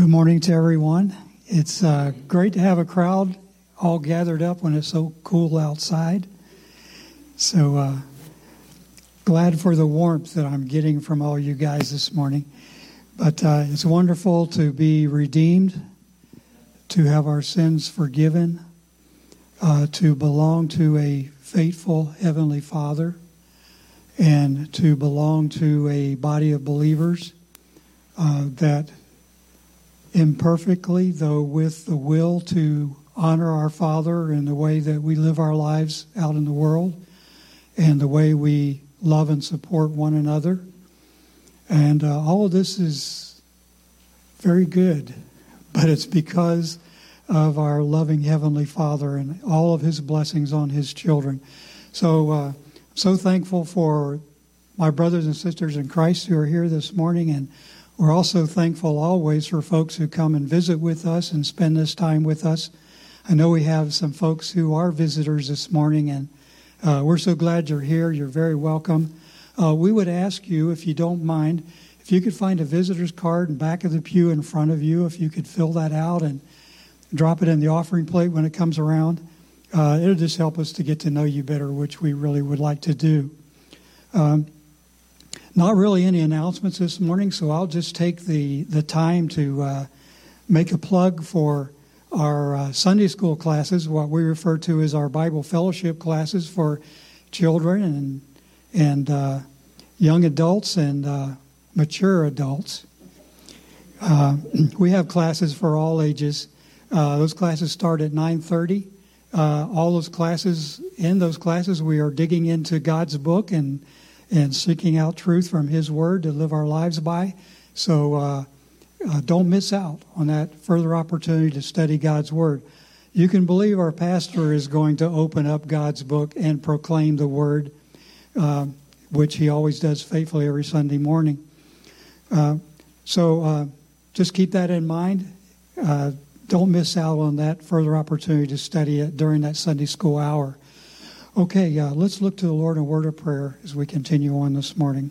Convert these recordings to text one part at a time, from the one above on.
Good morning to everyone. It's great to have a crowd all gathered up when it's so cool outside. So glad for the warmth that I'm getting from all you guys this morning. But it's wonderful to be redeemed, to have our sins forgiven, to belong to a faithful Heavenly Father, and to belong to a body of believers that imperfectly, though with the will to honor our Father in the way that we live our lives out in the world and the way we love and support one another. And all of this is very good, but it's because of our loving Heavenly Father and all of His blessings on His children. So, so thankful for my brothers and sisters in Christ who are here this morning, and we're also thankful always for folks who come and visit with us and spend this time with us. I know we have some folks who are visitors this morning, and we're so glad you're here. You're very welcome. We would ask you, if you don't mind, if you could find a visitor's card in back of the pew in front of you, if you could fill that out and drop it in the offering plate when it comes around. It'll just help us to get to know you better, which we really would like to do. Not really any announcements this morning, so I'll just take the time to make a plug for our Sunday school classes, what we refer to as our Bible fellowship classes for children and young adults and mature adults. We have classes for all ages. Those classes start at 9:30. All those classes, in those classes, we are digging into God's book and seeking out truth from His Word to live our lives by. So don't miss out on that further opportunity to study God's Word. You can believe our pastor is going to open up God's book and proclaim the Word, which he always does faithfully every Sunday morning. So just keep that in mind. Don't miss out on that further opportunity to study it during that Sunday school hour. Okay, let's look to the Lord in a word of prayer as we continue on this morning.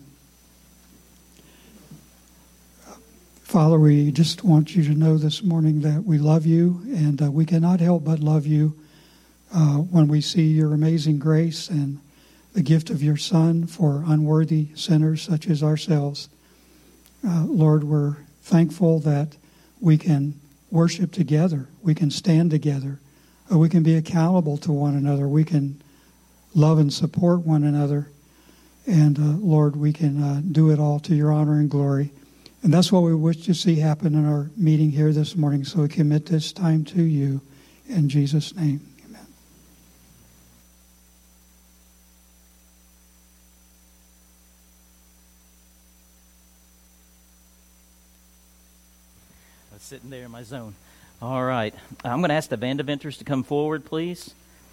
Father, we just want you to know this morning that we love you, and we cannot help but love you when we see your amazing grace and the gift of your Son for unworthy sinners such as ourselves. Lord, we're thankful that we can worship together, we can stand together, we can be accountable to one another, we can love and support one another, and Lord, we can do it all to your honor and glory. And that's what we wish to see happen in our meeting here this morning, so we commit this time to you in Jesus' name. Amen. I was sitting there in my zone. All right. I'm going to ask the Vandeventers to come forward, please.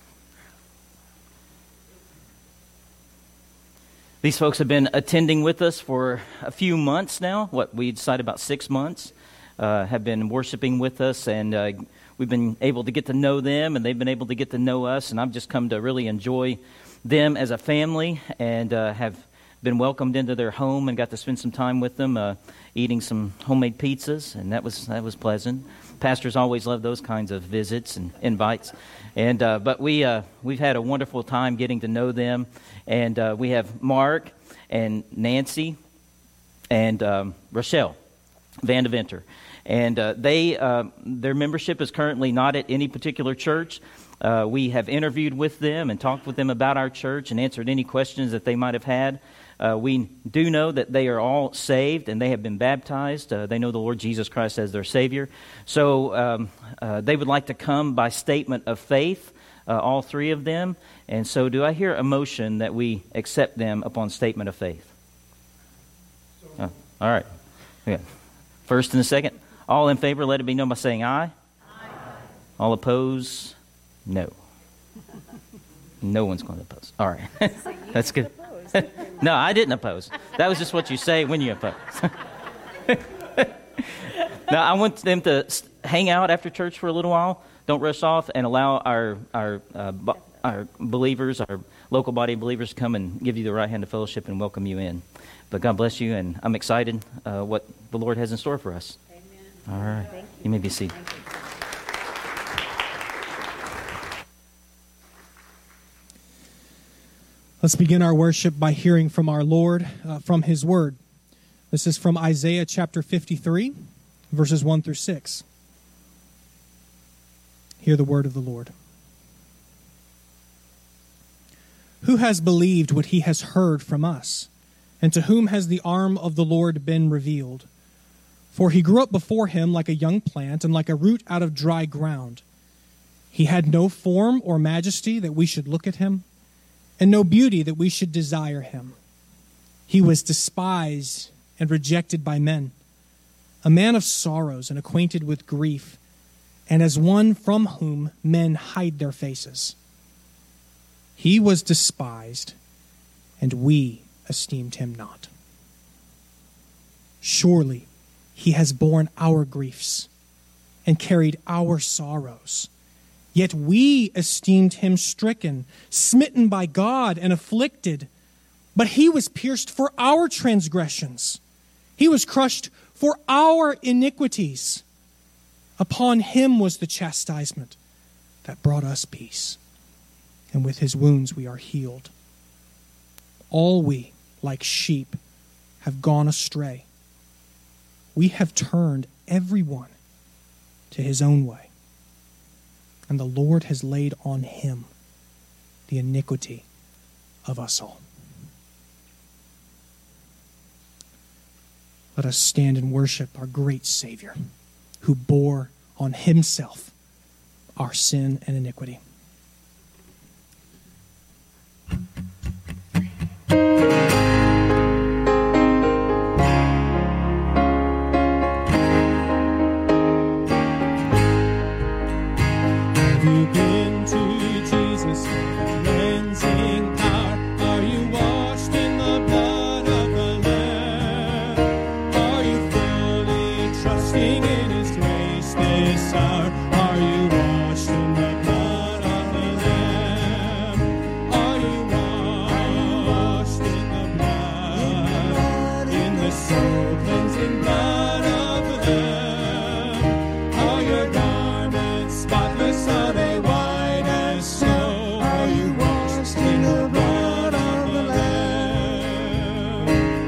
These folks have been attending with us for a few months now. We decided about 6 months. Have been worshiping with us, and we've been able to get to know them, and they've been able to get to know us. And I've just come to really enjoy them as a family, and have been welcomed into their home and got to spend some time with them, eating some homemade pizzas, and that was pleasant. Pastors always love those kinds of visits and invites. And but we've had a wonderful time getting to know them. And we have Mark and Nancy and Rochelle Vandeventer. And their membership is currently not at any particular church. We have interviewed with them and talked with them about our church and answered any questions that they might have had. We do know that they are all saved and they have been baptized. They know the Lord Jesus Christ as their Savior. So they would like to come by statement of faith, all three of them. And so do I hear a motion that we accept them upon statement of faith? All right. Yeah. First and a second. All in favor, let it be known by saying aye. Aye. All opposed? No. No one's going to oppose. All right. That's good. No, I didn't oppose. That was just what you say when you oppose. Now, I want them to hang out after church for a little while. Don't rush off, and allow our believers, our local body of believers, to come and give you the right hand of fellowship and welcome you in. But God bless you, and I'm excited what the Lord has in store for us. Amen. All right. You may be seated. Let's begin our worship by hearing from our Lord, from His Word. This is from Isaiah chapter 53, verses 1 through 6. Hear the word of the Lord. Who has believed what he has heard from us? And to whom has the arm of the Lord been revealed? For he grew up before him like a young plant and like a root out of dry ground. He had no form or majesty that we should look at him, and no beauty that we should desire him. He was despised and rejected by men, a man of sorrows and acquainted with grief, and as one from whom men hide their faces. He was despised, and we esteemed him not. Surely he has borne our griefs and carried our sorrows. Yet we esteemed him stricken, smitten by God, and afflicted. But he was pierced for our transgressions. He was crushed for our iniquities. Upon him was the chastisement that brought us peace, and with his wounds we are healed. All we, like sheep, have gone astray. We have turned everyone to his own way, and the Lord has laid on him the iniquity of us all. Let us stand and worship our great Savior, who bore on himself our sin and iniquity. Have you been to Jesus for the cleansing power? Are you washed in the blood of the Lamb? Are you fully trusting in his grace this hour? Are you washed in the blood of the Lamb? Are you washed in the blood, in the soul cleansing blood of the Lamb? Are your garments spotless? Are they white as snow? Are you washed in the blood of the Lamb?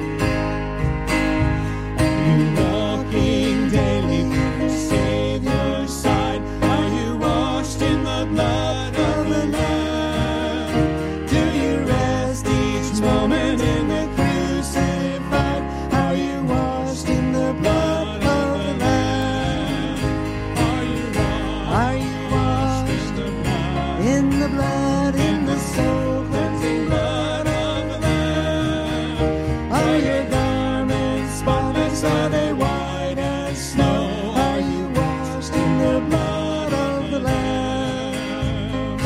Are you walking daily by the Savior's side? Are you washed in the blood of the Lamb? Do you rest each moment in the crucified? Are you washed in the blood of the Lamb? Are you washed in the blood, in the soul cleansing blood of the Lamb? Are your garments spotless? Are they white as snow? Are you washed in the blood of the Lamb?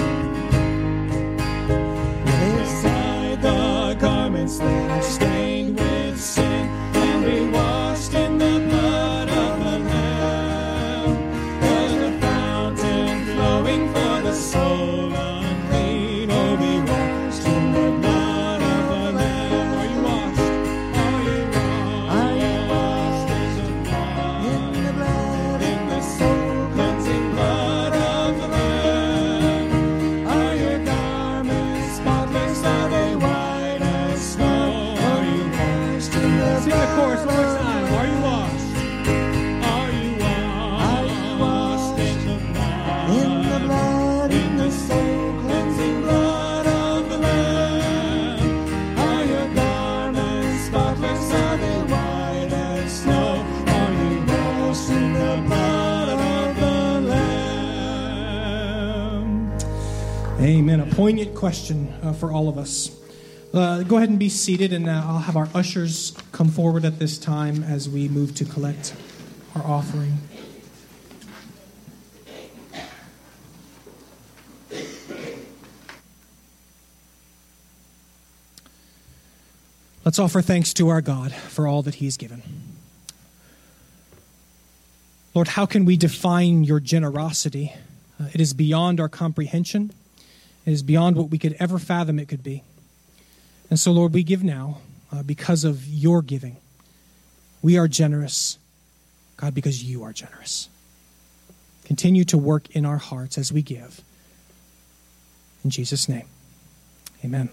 Lay aside the garments that are stained with sin, and be washed in the blood of the Lamb. There's a fountain flowing for the soul unclean. Oh, be washed in the blood of the Lamb. Are you washed? Are you washed in the blood, in the soul cleansing blood of the Lamb? Are your garments spotless? Are they white as snow? Are you washed in the Sing the chorus one more time. Are you washed? Are you washed in the blood, in the soul cleansing blood of the Lamb? Are your garments spotless? Are they white as snow? Are you washed in the blood of the Lamb? Amen. A poignant question for all of us. Go ahead and be seated, and I'll have our ushers come forward at this time as we move to collect our offering. Let's offer thanks to our God for all that He's given. Lord, how can we define your generosity? It is beyond our comprehension. It is beyond what we could ever fathom it could be. And so, Lord, we give now because of your giving. We are generous God, because you are generous. Continue to work in our hearts as we give. In Jesus' name, amen.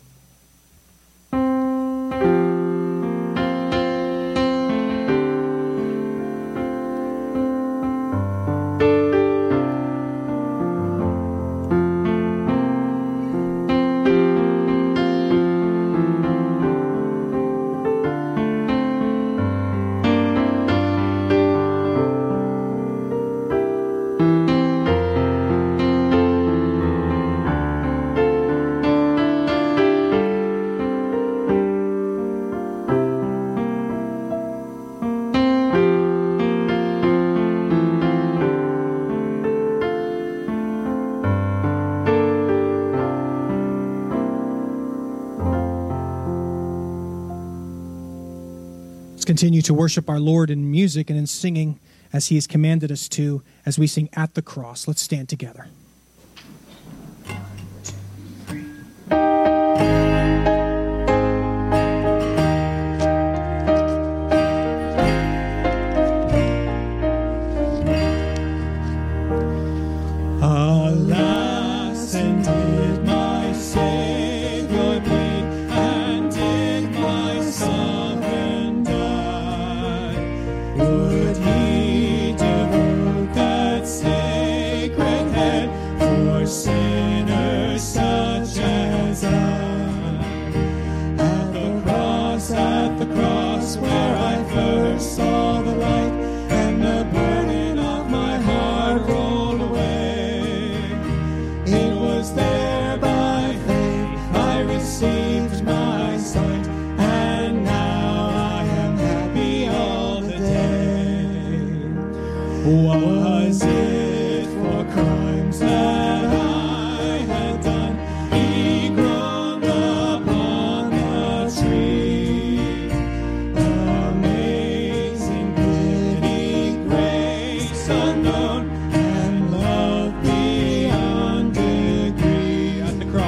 Continue to worship our Lord in music and in singing as he has commanded us to as we sing At the Cross. Let's stand together. Alas, indeed, my Savior paid, and did my sovereign die. Would he devote that sacred head for sinners such as I? At the cross where I first saw the light, and the burden of my heart rolled away. It was there by faith I received my sight, and now I am happy all the day. Was it for crimes that I had done? He groaned upon the tree. Amazing pity, grace unknown, and love beyond degree. At the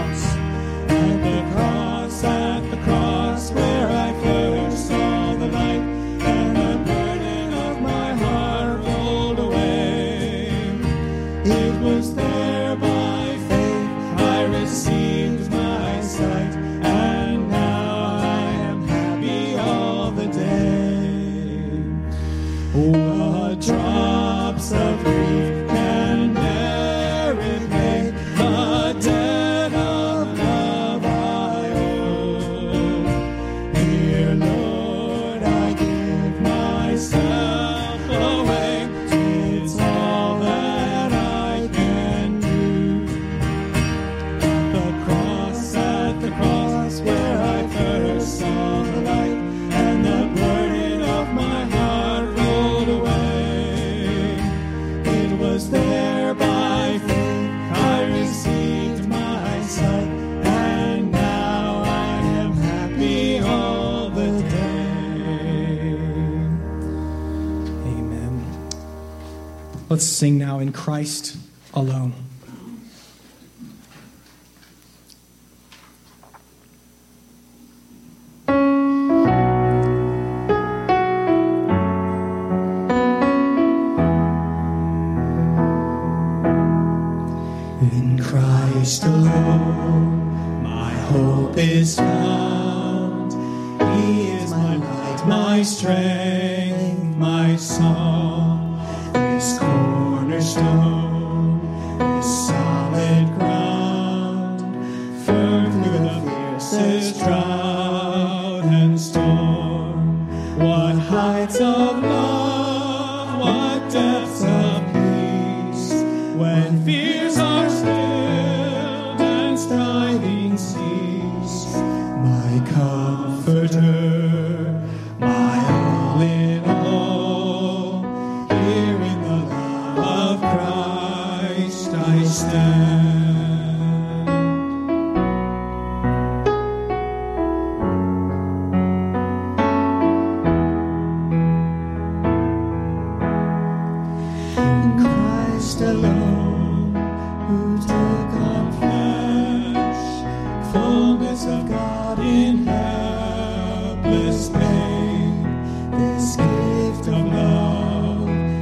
cross where I first saw the light, and the burden of my heart rolled away. It was there by faith I received my sight, and now I am happy all the day. The drops of grief can ne'er repay the debt of love I owe. Dear Lord, I give myself away. It's all that I can do. At the cross where I first saw the light, and the burden of my heart rolled away. It was there by faith I received my sight, and now I am happy all the day. Amen. Let's sing now In Christ Alone. In Christ alone, my hope is found. He is my light, my strength, my song. This cornerstone, this solid ground, firm through the fiercest drought and storm. What heights of love, what depths of peace, when fears are stilled and striving cease. My comforter, my all in all, here in the love of Christ I stand. In Christ alone, who took on flesh, fullness of God in helpless pain, this gift of love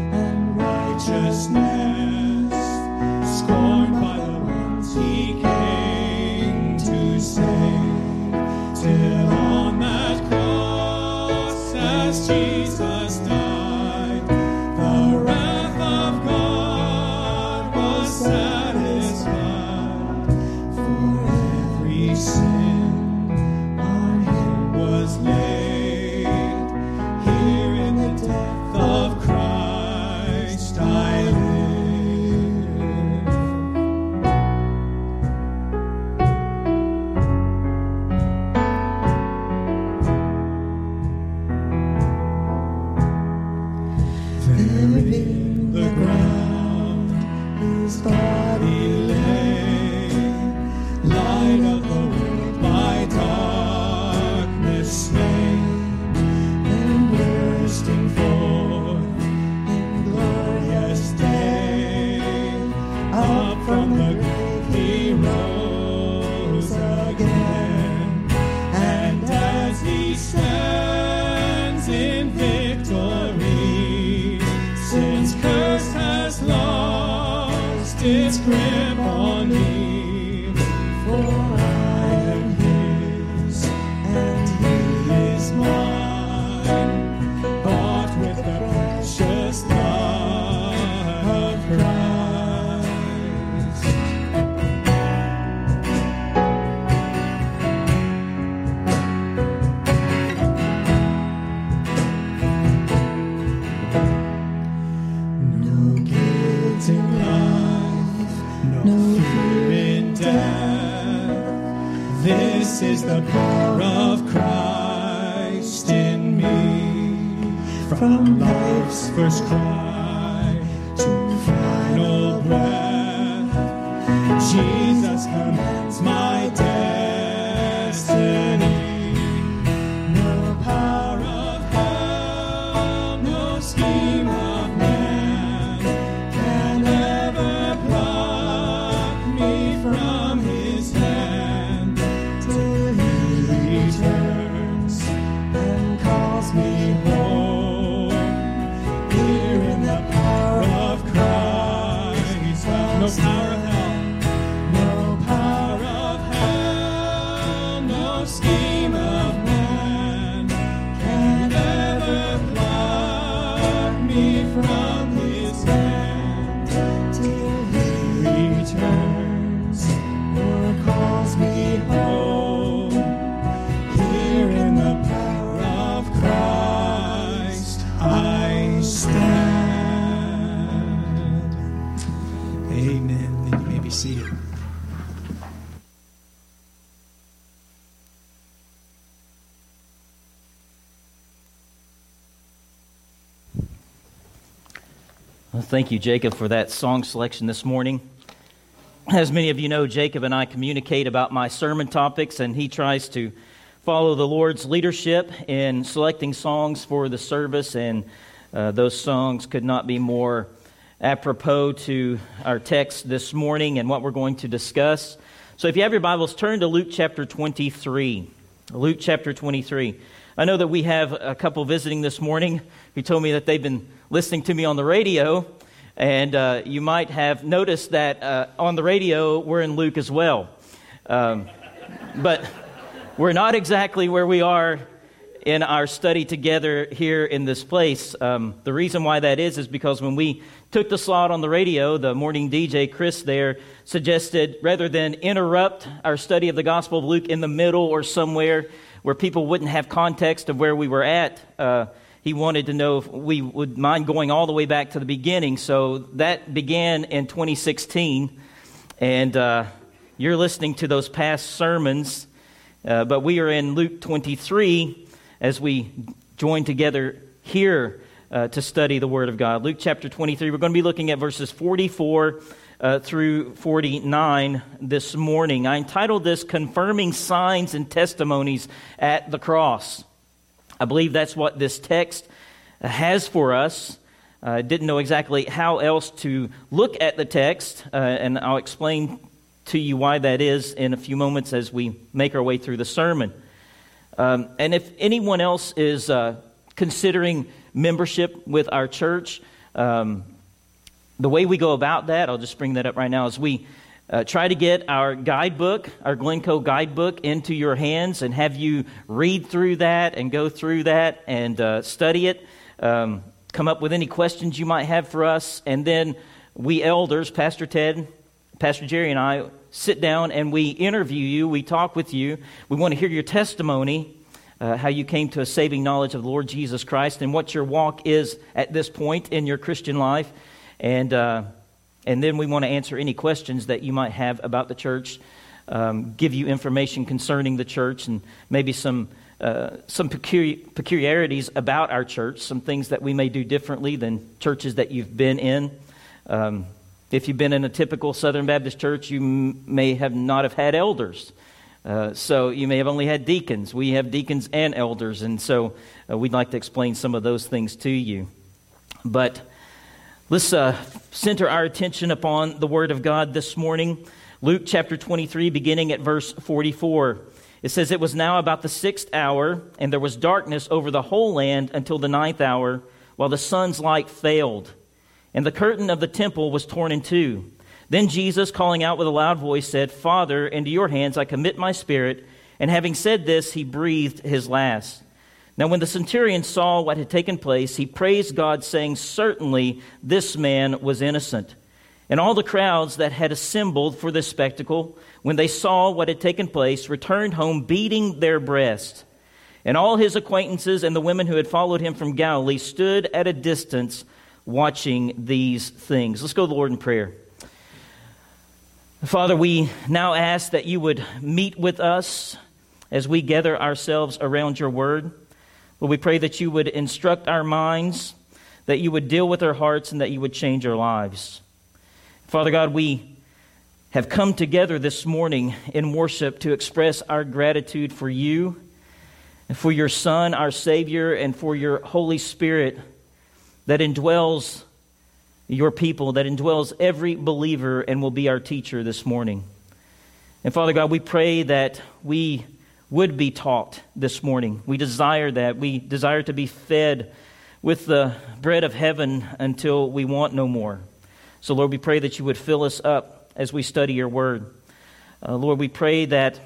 its grip on me, for I am his, and he is mine, bought with the precious blood of Christ. No guilt in life, no fear in death. This is the power of Christ in me. From life's first cry to final breath, Jesus commands my destiny. No power of hell, no scheme of man can ever pluck me from his hand, till he returns and calls me home. Here in the power of Christ, no power of hell, no power of hell, no scheme of man can ever pluck me from his hand, till he returns or calls me home. Here in the power of Christ I stand. Amen. And you may be seated. Well, thank you, Jacob, for that song selection this morning. As many of you know, Jacob and I communicate about my sermon topics, and he tries to follow the Lord's leadership in selecting songs for the service, and those songs could not be more apropos to our text this morning and what we're going to discuss. So if you have your Bibles, turn to Luke chapter 23. Luke chapter 23. I know that we have a couple visiting this morning who told me that they've been listening to me on the radio, and you might have noticed that on the radio we're in Luke as well. But we're not exactly where we are in our study together here in this place. The reason why that is because when we took the slot on the radio, the morning DJ, Chris there, suggested rather than interrupt our study of the Gospel of Luke in the middle or somewhere where people wouldn't have context of where we were at, he wanted to know if we would mind going all the way back to the beginning. So that began in 2016, and you're listening to those past sermons, but we are in Luke 23 as we join together here to study the Word of God. Luke chapter 23, we're going to be looking at verses 44 through 49 this morning. I entitled this, Confirming Signs and Testimonies at the Cross. I believe that's what this text has for us. I didn't know exactly how else to look at the text, and I'll explain to you why that is in a few moments as we make our way through the sermon. And if anyone else is considering membership with our church, the way we go about that, I'll just bring that up right now, is we try to get our guidebook, our Glencoe guidebook, into your hands and have you read through that and go through that and study it, come up with any questions you might have for us, and then we elders, Pastor Ted, Pastor Jerry, and I sit down and we interview you, we talk with you. We want to hear your testimony, how you came to a saving knowledge of the Lord Jesus Christ and what your walk is at this point in your Christian life. And then we want to answer any questions that you might have about the church, give you information concerning the church, and maybe some peculiarities about our church, some things that we may do differently than churches that you've been in. If you've been in a typical Southern Baptist church, you may have not have had elders. So you may have only had deacons. We have deacons and elders, and so we'd like to explain some of those things to you. But let's center our attention upon the Word of God this morning. Luke chapter 23, beginning at verse 44. It says, "It was now about the 6th hour, and there was darkness over the whole land until the 9th hour, while the sun's light failed. And the curtain of the temple was torn in two. Then Jesus, calling out with a loud voice, said, 'Father, into your hands I commit my spirit.' And having said this, he breathed his last. Now when the centurion saw what had taken place, he praised God, saying, 'Certainly this man was innocent.' And all the crowds that had assembled for this spectacle, when they saw what had taken place, returned home beating their breasts. And all his acquaintances and the women who had followed him from Galilee stood at a distance watching these things." Let's go to the Lord in prayer. Father, we now ask that you would meet with us as we gather ourselves around your word. Lord, we pray that you would instruct our minds, that you would deal with our hearts, and that you would change our lives. Father God, we have come together this morning in worship to express our gratitude for you, and for your Son, our Savior, and for your Holy Spirit that indwells your people, that indwells every believer and will be our teacher this morning. And Father God, we pray that we would be taught this morning. We desire that. We desire to be fed with the bread of heaven until we want no more. So Lord, we pray that you would fill us up as we study your word. Lord, we pray that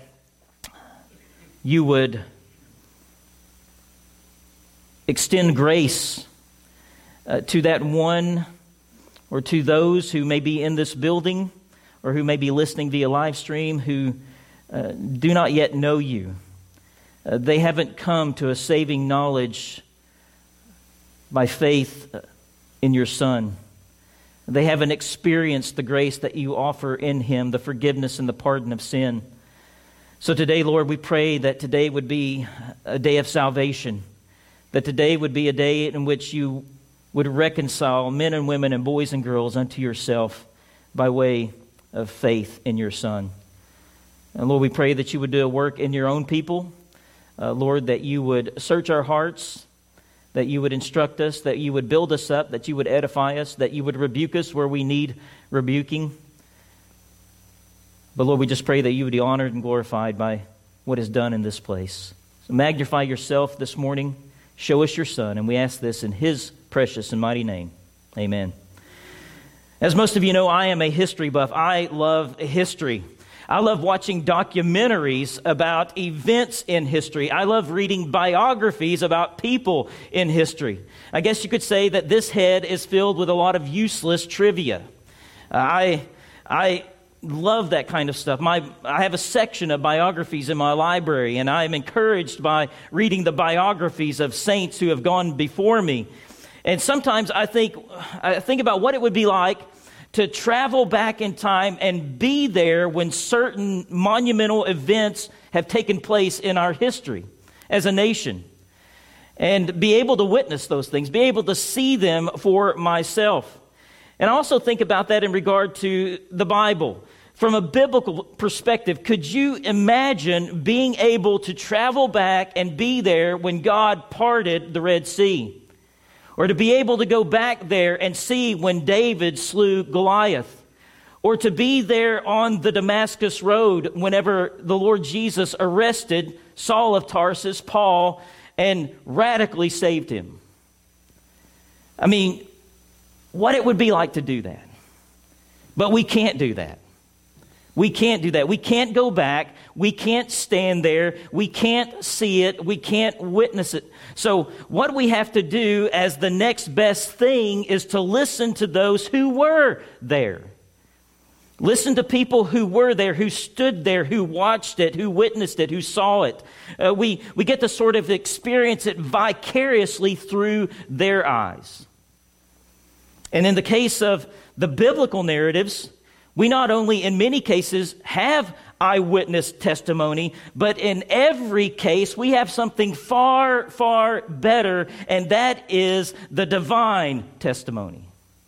you would extend grace to that one or to those who may be in this building or who may be listening via live stream who do not yet know you. They haven't come to a saving knowledge by faith in your Son. They haven't experienced the grace that you offer in him, the forgiveness and the pardon of sin. So today, Lord, we pray that today would be a day of salvation, that today would be a day in which you would reconcile men and women and boys and girls unto yourself by way of faith in your Son. And Lord, we pray that you would do a work in your own people. Lord, that you would search our hearts, that you would instruct us, that you would build us up, that you would edify us, that you would rebuke us where we need rebuking. But Lord, we just pray that you would be honored and glorified by what is done in this place. So magnify yourself this morning. Show us your Son, and we ask this in his precious and mighty name. Amen. As most of you know, I am a history buff. I love history. I love watching documentaries about events in history. I love reading biographies about people in history. I guess you could say that this head is filled with a lot of useless trivia. I love that kind of stuff. I have a section of biographies in my library, and I am encouraged by reading the biographies of saints who have gone before me. And sometimes I think about what it would be like to travel back in time and be there when certain monumental events have taken place in our history as a nation, and be able to witness those things, be able to see them for myself. And I also think about that in regard to the Bible. From a biblical perspective, could you imagine being able to travel back and be there when God parted the Red Sea? Or to be able to go back there and see when David slew Goliath? Or to be there on the Damascus Road whenever the Lord Jesus arrested Saul of Tarsus, Paul, and radically saved him? I mean, what it would be like to do that. But we can't do that. We can't do that. We can't go back. We can't stand there. We can't see it. We can't witness it. So what we have to do as the next best thing is to listen to those who were there. Listen to people who were there, who stood there, who watched it, who witnessed it, who saw it. We get to sort of experience it vicariously through their eyes. And in the case of the biblical narratives, we not only in many cases have eyewitness testimony, but in every case we have something far, far better, and that is the divine testimony.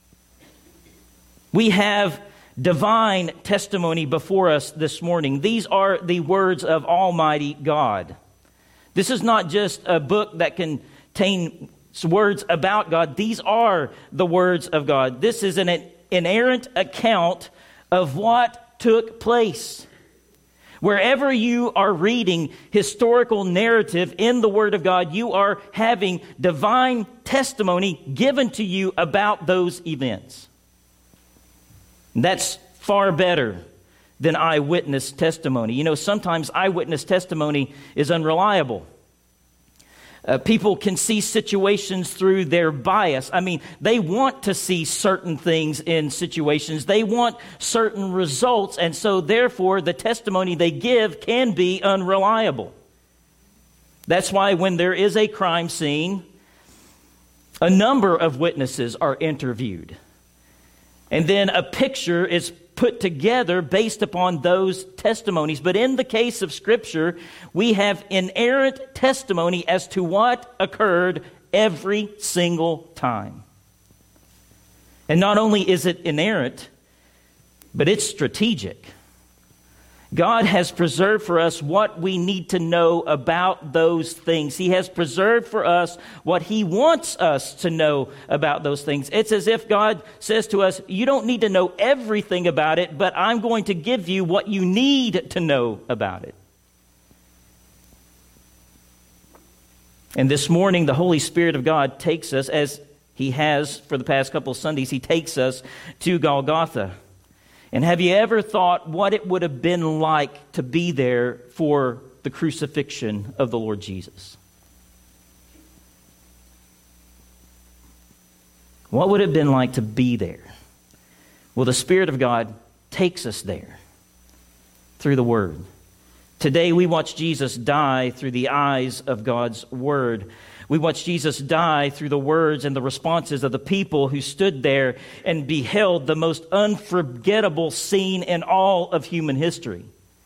We have divine testimony before us this morning. These are the words of Almighty God. This is not just a book that contains words about God. These are the words of God. This is an inerrant account of what took place. Wherever you are reading historical narrative in the Word of God, you are having divine testimony given to you about those events. That's far better than eyewitness testimony. You know, sometimes eyewitness testimony is unreliable. People can see situations through their bias. I mean, they want to see certain things in situations. They want certain results, and so therefore the testimony they give can be unreliable. That's why when there is a crime scene, a number of witnesses are interviewed. And then a picture is put together based upon those testimonies. But in the case of Scripture, we have inerrant testimony as to what occurred every single time. And not only is it inerrant, but it's strategic. God has preserved for us what we need to know about those things. He has preserved for us what He wants us to know about those things. It's as if God says to us, you don't need to know everything about it, but I'm going to give you what you need to know about it. And this morning, the Holy Spirit of God takes us, as He has for the past couple of Sundays, He takes us to Golgotha. And have you ever thought what it would have been like to be there for the crucifixion of the Lord Jesus? What would it have been like to be there? Well, the Spirit of God takes us there through the Word. Today we watch Jesus die through the eyes of God's Word. We watch Jesus die through the words and the responses of the people who stood there and beheld the most unforgettable scene in all of human history.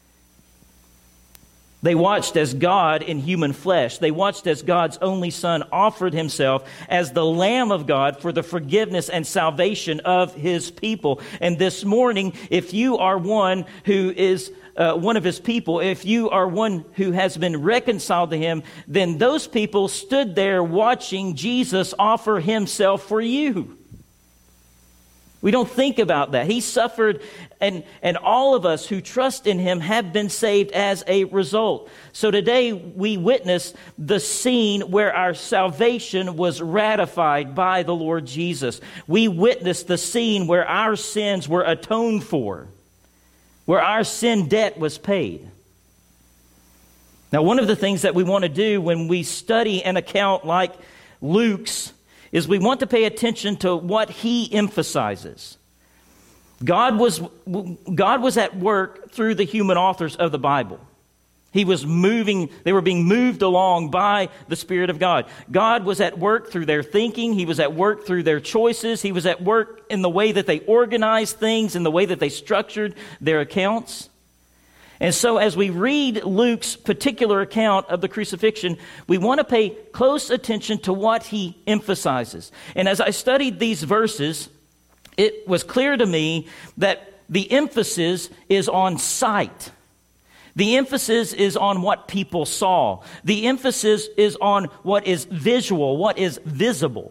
They watched as God in human flesh. They watched as God's only Son offered Himself as the Lamb of God for the forgiveness and salvation of His people. And this morning, if you are one who is one of His people, if you are one who has been reconciled to Him, then those people stood there watching Jesus offer Himself for you. We don't think about that. He suffered, and all of us who trust in Him have been saved as a result. So today we witness the scene where our salvation was ratified by the Lord Jesus. We witness the scene where our sins were atoned for, where our sin debt was paid. Now, one of the things that we want to do when we study an account like Luke's is we want to pay attention to what he emphasizes. God was at work through the human authors of the Bible. They were being moved along by the Spirit of God. God was at work through their thinking. He was at work through their choices. He was at work in the way that they organized things, in the way that they structured their accounts. And so as we read Luke's particular account of the crucifixion, we want to pay close attention to what he emphasizes. And as I studied these verses, it was clear to me that the emphasis is on sight. The emphasis is on what people saw. The emphasis is on what is visual, what is visible.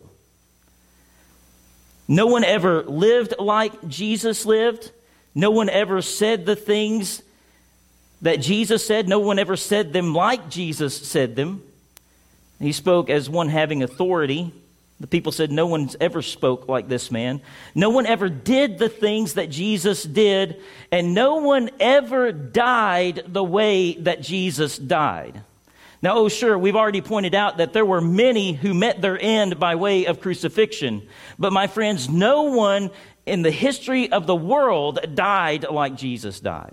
No one ever lived like Jesus lived. No one ever said the things that Jesus said. No one ever said them like Jesus said them. He spoke as one having authority. The people said, no one's ever spoke like this man. No one ever did the things that Jesus did, and no one ever died the way that Jesus died. Now, oh sure, we've already pointed out that there were many who met their end by way of crucifixion. But my friends, no one in the history of the world died like Jesus died.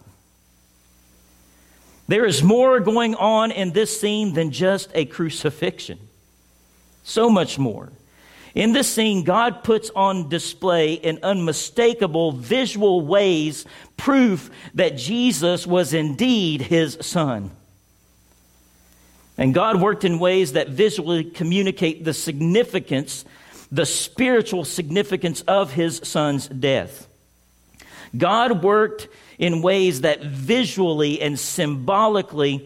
There is more going on in this scene than just a crucifixion. So much more. In this scene, God puts on display in unmistakable visual ways proof that Jesus was indeed his Son. And God worked in ways that visually communicate the significance, the spiritual significance of his Son's death. God worked in ways that visually and symbolically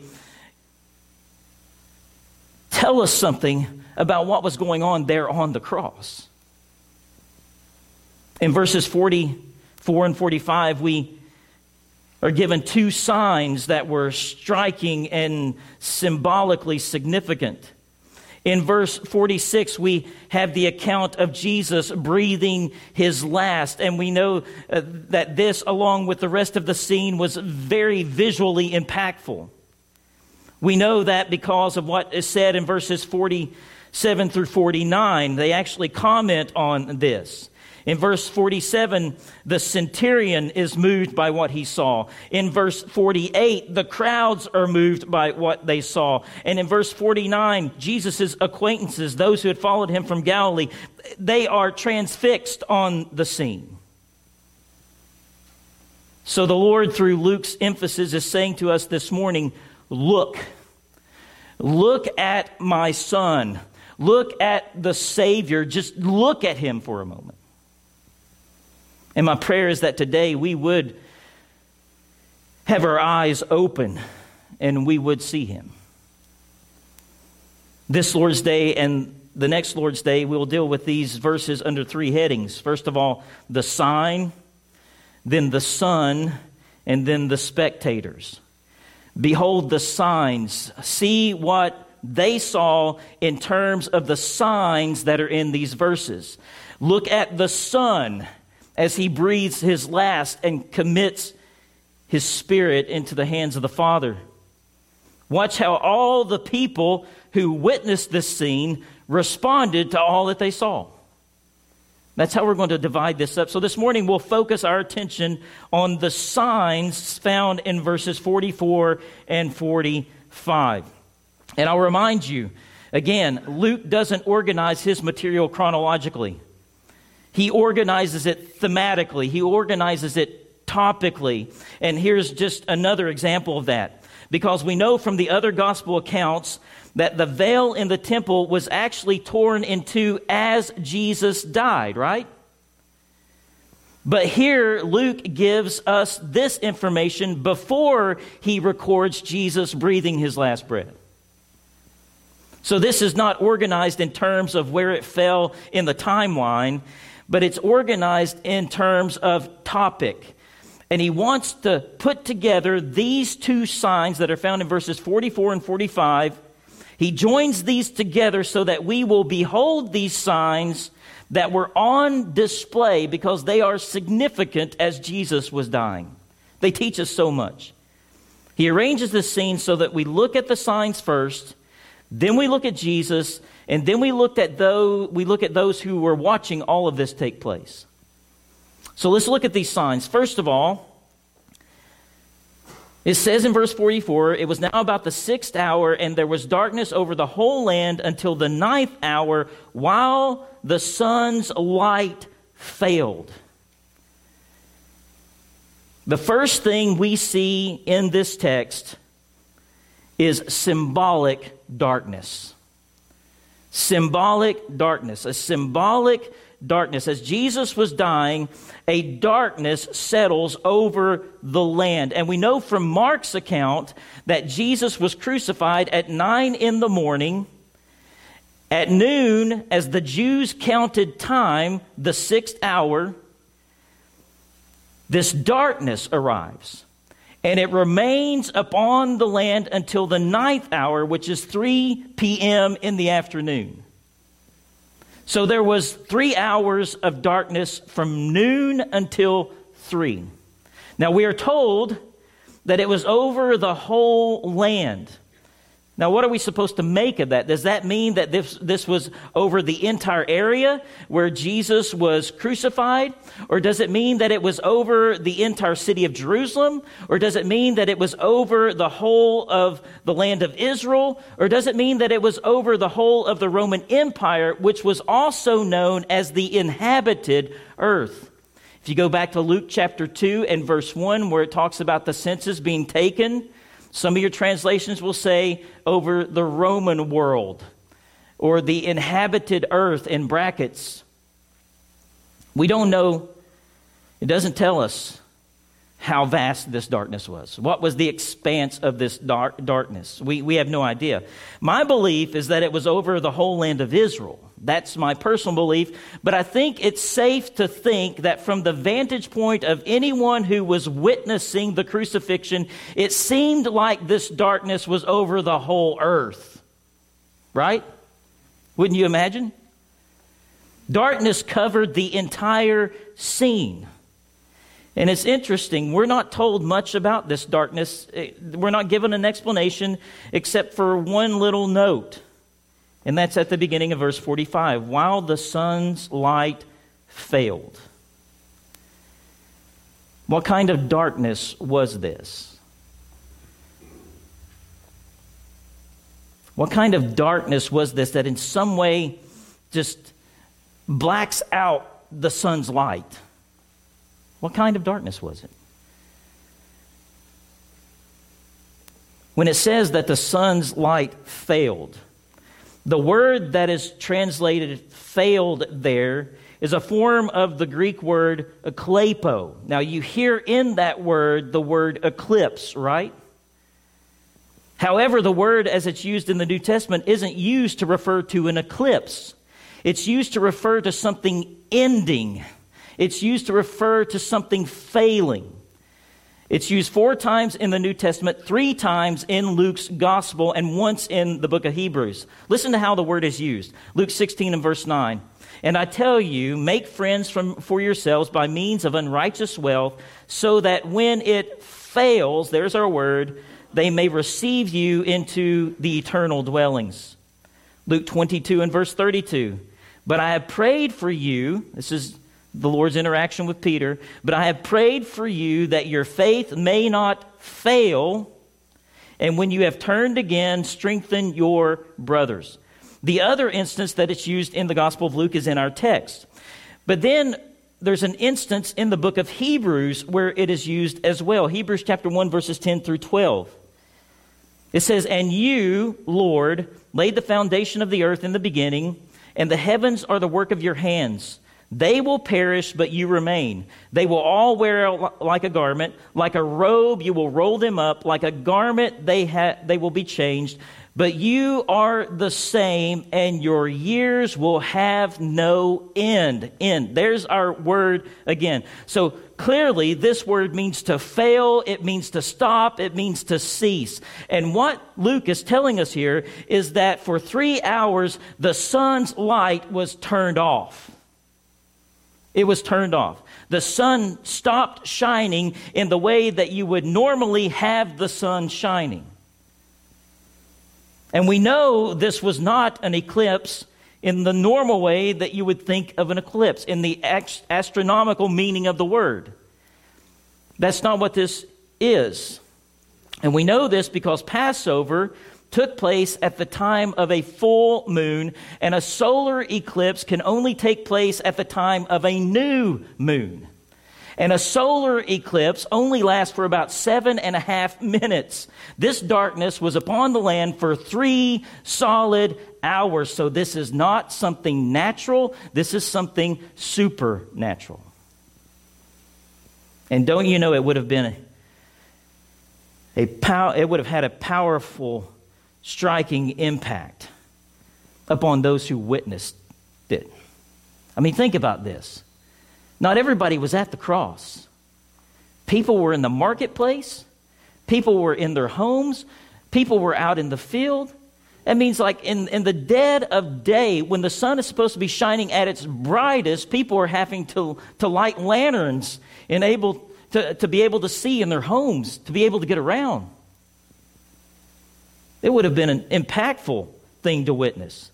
tell us something about what was going on there on the cross. In verses 44 and 45, we are given two signs that were striking and symbolically significant. In verse 46, we have the account of Jesus breathing his last, and we know that this, along with the rest of the scene, was very visually impactful. We know that because of what is said in verses 47 through 49. They actually comment on this. In verse 47, the centurion is moved by what he saw. In verse 48, the crowds are moved by what they saw. And in verse 49, Jesus' acquaintances, those who had followed him from Galilee, they are transfixed on the scene. So the Lord, through Luke's emphasis, is saying to us this morning, look at my Son. Look at the Savior. Just look at him for a moment. And my prayer is that today we would have our eyes open and we would see him. This Lord's Day and the next Lord's Day, we'll deal with these verses under three headings. First of all, the sign, then the Son, and then the spectators. Behold the signs. See what they saw in terms of the signs that are in these verses. Look at the Son as he breathes his last and commits his spirit into the hands of the Father. Watch how all the people who witnessed this scene responded to all that they saw. That's how we're going to divide this up. So this morning we'll focus our attention on the signs found in verses 44 and 45. And I'll remind you, again, Luke doesn't organize his material chronologically. He organizes it thematically. He organizes it topically. And here's just another example of that. Because we know from the other gospel accounts that the veil in the temple was actually torn in two as Jesus died, right? But here Luke gives us this information before he records Jesus breathing his last breath. So this is not organized in terms of where it fell in the timeline, but it's organized in terms of topic. And he wants to put together these two signs that are found in verses 44 and 45. He joins these together so that we will behold these signs that were on display because they are significant as Jesus was dying. They teach us so much. He arranges this scene so that we look at the signs first, then we look at Jesus, and then we look at those who were watching all of this take place. So let's look at these signs. First of all, it says in verse 44, it was now about the 6th hour, and there was darkness over the whole land until the 9th hour, while the sun's light failed. The first thing we see in this text is symbolic darkness. Symbolic darkness. A symbolic darkness. As Jesus was dying, a darkness settles over the land. And we know from Mark's account that Jesus was crucified at 9 in the morning. At noon, as the Jews counted time, the 6th hour, this darkness arrives. And it remains upon the land until the 9th hour, which is 3 p.m. in the afternoon. So there was 3 hours of darkness from noon until 3. Now we are told that it was over the whole land. Now what are we supposed to make of that? Does that mean that this was over the entire area where Jesus was crucified? Or does it mean that it was over the entire city of Jerusalem? Or does it mean that it was over the whole of the land of Israel? Or does it mean that it was over the whole of the Roman Empire, which was also known as the inhabited earth? If you go back to Luke chapter 2 and verse 1, where it talks about the census being taken, some of your translations will say over the Roman world or the inhabited earth in brackets. We don't know. It doesn't tell us how vast this darkness was. What was the expanse of this darkness? We have no idea. My belief is that it was over the whole land of Israel. That's my personal belief. But I think it's safe to think that from the vantage point of anyone who was witnessing the crucifixion, it seemed like this darkness was over the whole earth. Right? Wouldn't you imagine? Darkness covered the entire scene. And it's interesting, we're not told much about this darkness. We're not given an explanation except for one little note. And that's at the beginning of verse 45. While the sun's light failed. What kind of darkness was this? What kind of darkness was this that in some way just blacks out the sun's light? What kind of darkness was it? When it says that the sun's light failed, the word that is translated failed there is a form of the Greek word eklepo. Now you hear in that word the word eclipse, right? However, the word as it's used in the New Testament isn't used to refer to an eclipse. It's used to refer to something ending. It's used to refer to something failing. It's used 4 times in the New Testament, 3 times in Luke's gospel, and once in the book of Hebrews. Listen to how the word is used. Luke 16 and verse 9. And I tell you, make friends for yourselves by means of unrighteous wealth, so that when it fails, there's our word, they may receive you into the eternal dwellings. Luke 22 and verse 32. But I have prayed for you, this is the Lord's interaction with Peter, but I have prayed for you that your faith may not fail, and when you have turned again, strengthen your brothers. The other instance that it's used in the Gospel of Luke is in our text. But then there's an instance in the book of Hebrews where it is used as well. Hebrews chapter 1, verses 10 through 12. It says, And you, Lord, laid the foundation of the earth in the beginning, and the heavens are the work of your hands. They will perish, but you remain. They will all wear like a garment. Like a robe, you will roll them up. Like a garment, they will be changed. But you are the same, and your years will have no end. End. There's our word again. So clearly, this word means to fail. It means to stop. It means to cease. And what Luke is telling us here is that for 3 hours, the sun's light was turned off. It was turned off. The sun stopped shining in the way that you would normally have the sun shining. And we know this was not an eclipse in the normal way that you would think of an eclipse, in the astronomical meaning of the word. That's not what this is. And we know this because Passover took place at the time of a full moon, and a solar eclipse can only take place at the time of a new moon. And a solar eclipse only lasts for about 7.5 minutes. This darkness was upon the land for 3 solid hours. So this is not something natural. This is something supernatural. And don't you know, it would have been it would have had a powerful, striking impact upon those who witnessed it. I mean, think about this. Not everybody was at the cross. People were in the marketplace. People were in their homes. People were out in the field. That means like in the dead of day, when the sun is supposed to be shining at its brightest, people are having to light lanterns and able to be able to see in their homes, to be able to get around. It would have been an impactful thing to witness.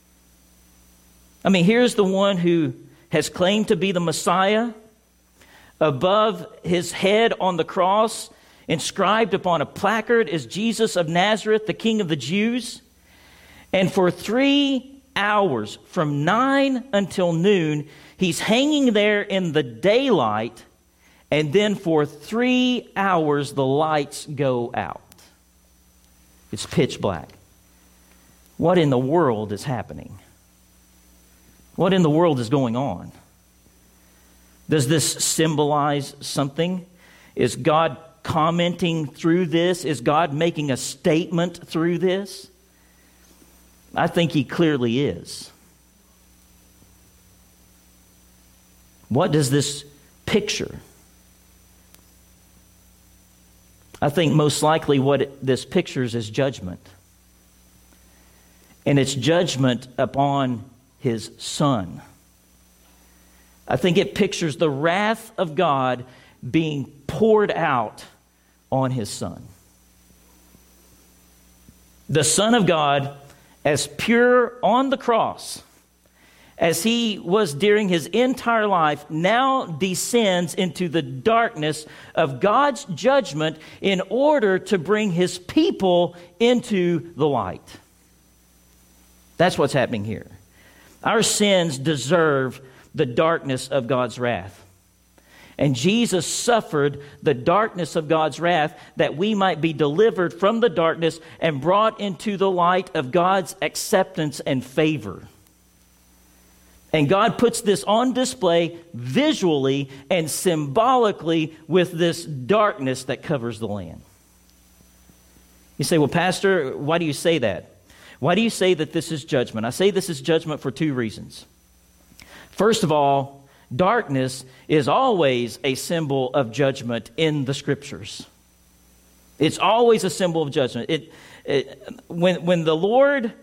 I mean, here's the one who has claimed to be the Messiah. Above his head on the cross, inscribed upon a placard, is Jesus of Nazareth, the King of the Jews. And for 3 hours, from 9 until noon, he's hanging there in the daylight. And then for 3 hours, the lights go out. It's pitch black. What in the world is happening? What in the world is going on? Does this symbolize something? Is God commenting through this? Is God making a statement through this? I think he clearly is. What does this picture? I think most likely what this pictures is judgment. And it's judgment upon his Son. I think it pictures the wrath of God being poured out on his Son. The Son of God, as pure on the cross as he was during his entire life, now descends into the darkness of God's judgment in order to bring his people into the light. That's what's happening here. Our sins deserve the darkness of God's wrath. And Jesus suffered the darkness of God's wrath that we might be delivered from the darkness and brought into the light of God's acceptance and favor. And God puts this on display visually and symbolically with this darkness that covers the land. You say, well, Pastor, why do you say that? Why do you say that this is judgment? I say this is judgment for 2 reasons. First of all, darkness is always a symbol of judgment in the Scriptures. It's always a symbol of judgment. When the Lord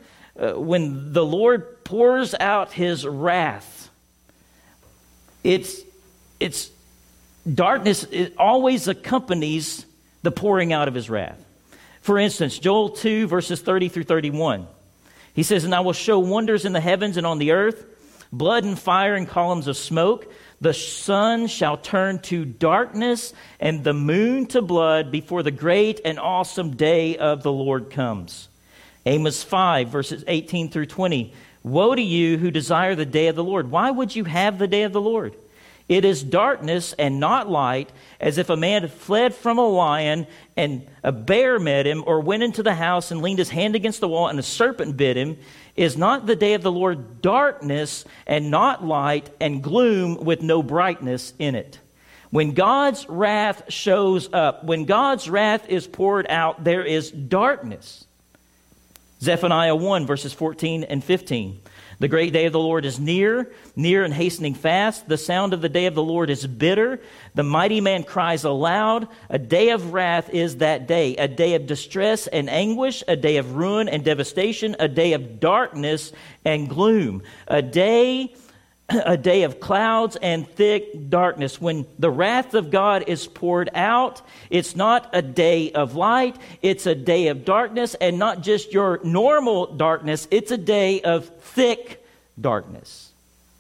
pours out his wrath, it's darkness. It always accompanies the pouring out of his wrath. For instance, Joel 2 verses 30 through 31. He says, "And I will show wonders in the heavens and on the earth, blood and fire and columns of smoke. The sun shall turn to darkness and the moon to blood before the great and awesome day of the Lord comes." Amos 5, verses 18 through 20. "Woe to you who desire the day of the Lord. Why would you have the day of the Lord? It is darkness and not light, as if a man had fled from a lion and a bear met him, or went into the house and leaned his hand against the wall and a serpent bit him. Is not the day of the Lord darkness and not light, and gloom with no brightness in it?" When God's wrath shows up, when God's wrath is poured out, there is darkness. Zephaniah 1, verses 14 and 15. "The great day of the Lord is near, near and hastening fast. The sound of the day of the Lord is bitter. The mighty man cries aloud. A day of wrath is that day, a day of distress and anguish, a day of ruin and devastation, a day of darkness and gloom, a day of clouds and thick darkness." When the wrath of God is poured out, it's not a day of light, it's a day of darkness, and not just your normal darkness, it's a day of thick darkness.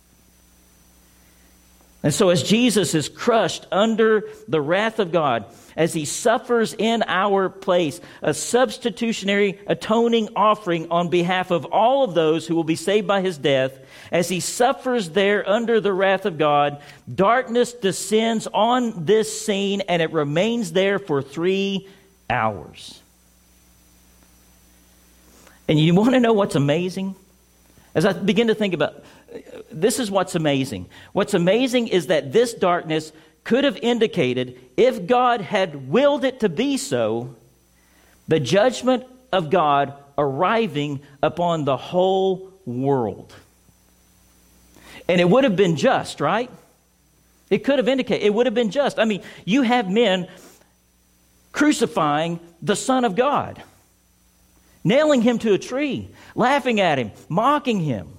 And so as Jesus is crushed under the wrath of God, as he suffers in our place, a substitutionary atoning offering on behalf of all of those who will be saved by his death, as he suffers there under the wrath of God, darkness descends on this scene and it remains there for 3 hours. And you want to know what's amazing? As I begin to think about, this is what's amazing. What's amazing is that this darkness could have indicated, if God had willed it to be so, the judgment of God arriving upon the whole world. And it would have been just, right? It could have indicated, it would have been just. I mean, you have men crucifying the Son of God. nailing him to a tree, laughing at him, mocking him,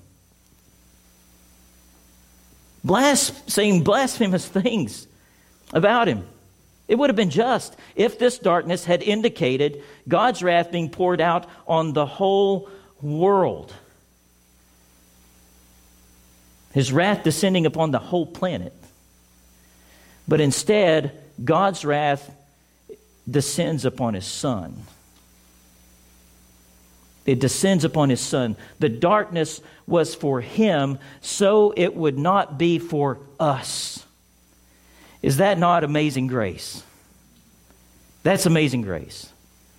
saying blasphemous things about him. It would have been just if this darkness had indicated God's wrath being poured out on the whole world. His wrath descending upon the whole planet. But instead, God's wrath descends upon His Son. It descends upon His Son. The darkness was for Him, so it would not be for us. Is that not amazing grace? That's amazing grace.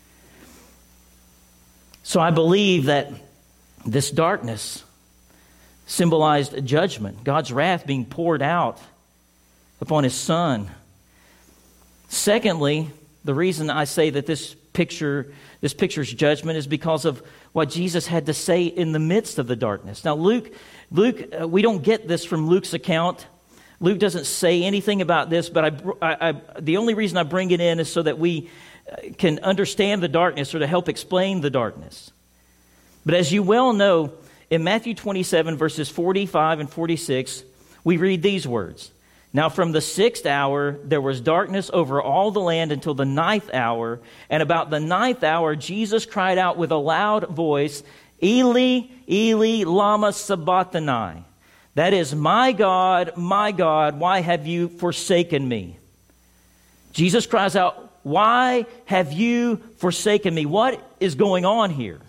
So I believe that this darkness symbolized judgment, God's wrath being poured out upon His Son. Secondly, the reason I say that this picture's judgment is because of what Jesus had to say in the midst of the darkness. Now, Luke, we don't get this from Luke's account. Luke doesn't say anything about this, but the only reason I bring it in is so that we can understand the darkness or to help explain the darkness. But as you well know, in Matthew 27, verses 45 and 46, we read these words. Now from the 6th hour, there was darkness over all the land until the 9th hour. And about the 9th hour, Jesus cried out with a loud voice, Eli, Eli, lama sabachthani. That is, my God, why have you forsaken me? Jesus cries out, why have you forsaken me? What is going on here?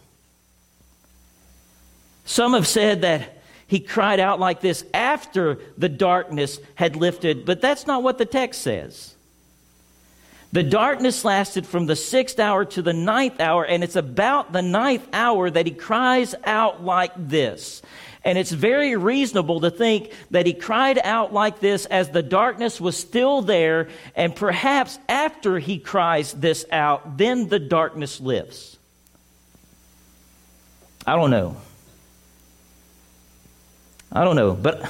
Some have said that He cried out like this after the darkness had lifted, but that's not what the text says. The darkness lasted from the 6th hour to the 9th hour, and it's about the 9th hour that He cries out like this. And it's very reasonable to think that He cried out like this as the darkness was still there, and perhaps after He cries this out, then the darkness lifts. I don't know, but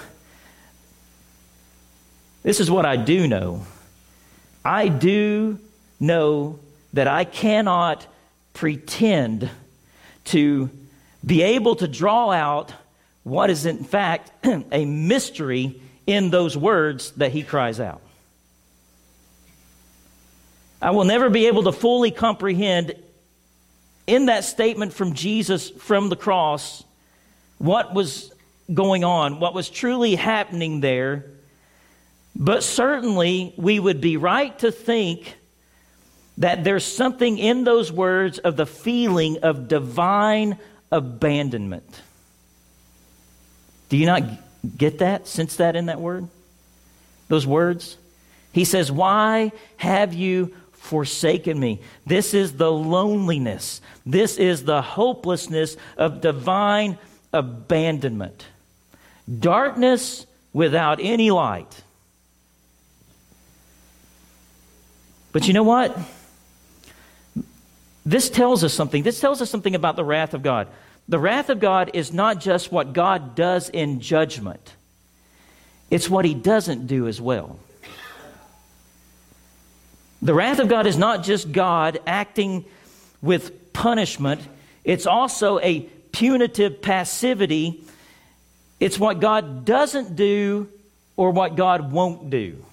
this is what I do know. I do know that I cannot pretend to be able to draw out what is in fact a mystery in those words that He cries out. I will never be able to fully comprehend in that statement from Jesus from the cross what was going on, what was truly happening there. But certainly we would be right to think that there's something in those words of the feeling of divine abandonment. Do you not get that, sense that in that word? Those words? He says, why have you forsaken me? This is the loneliness. This is the hopelessness of divine abandonment. Darkness without any light. But you know what? This tells us something. This tells us something about the wrath of God. The wrath of God is not just what God does in judgment. It's what He doesn't do as well. The wrath of God is not just God acting with punishment. It's also a punitive passivity. It's what God doesn't do or what God won't do.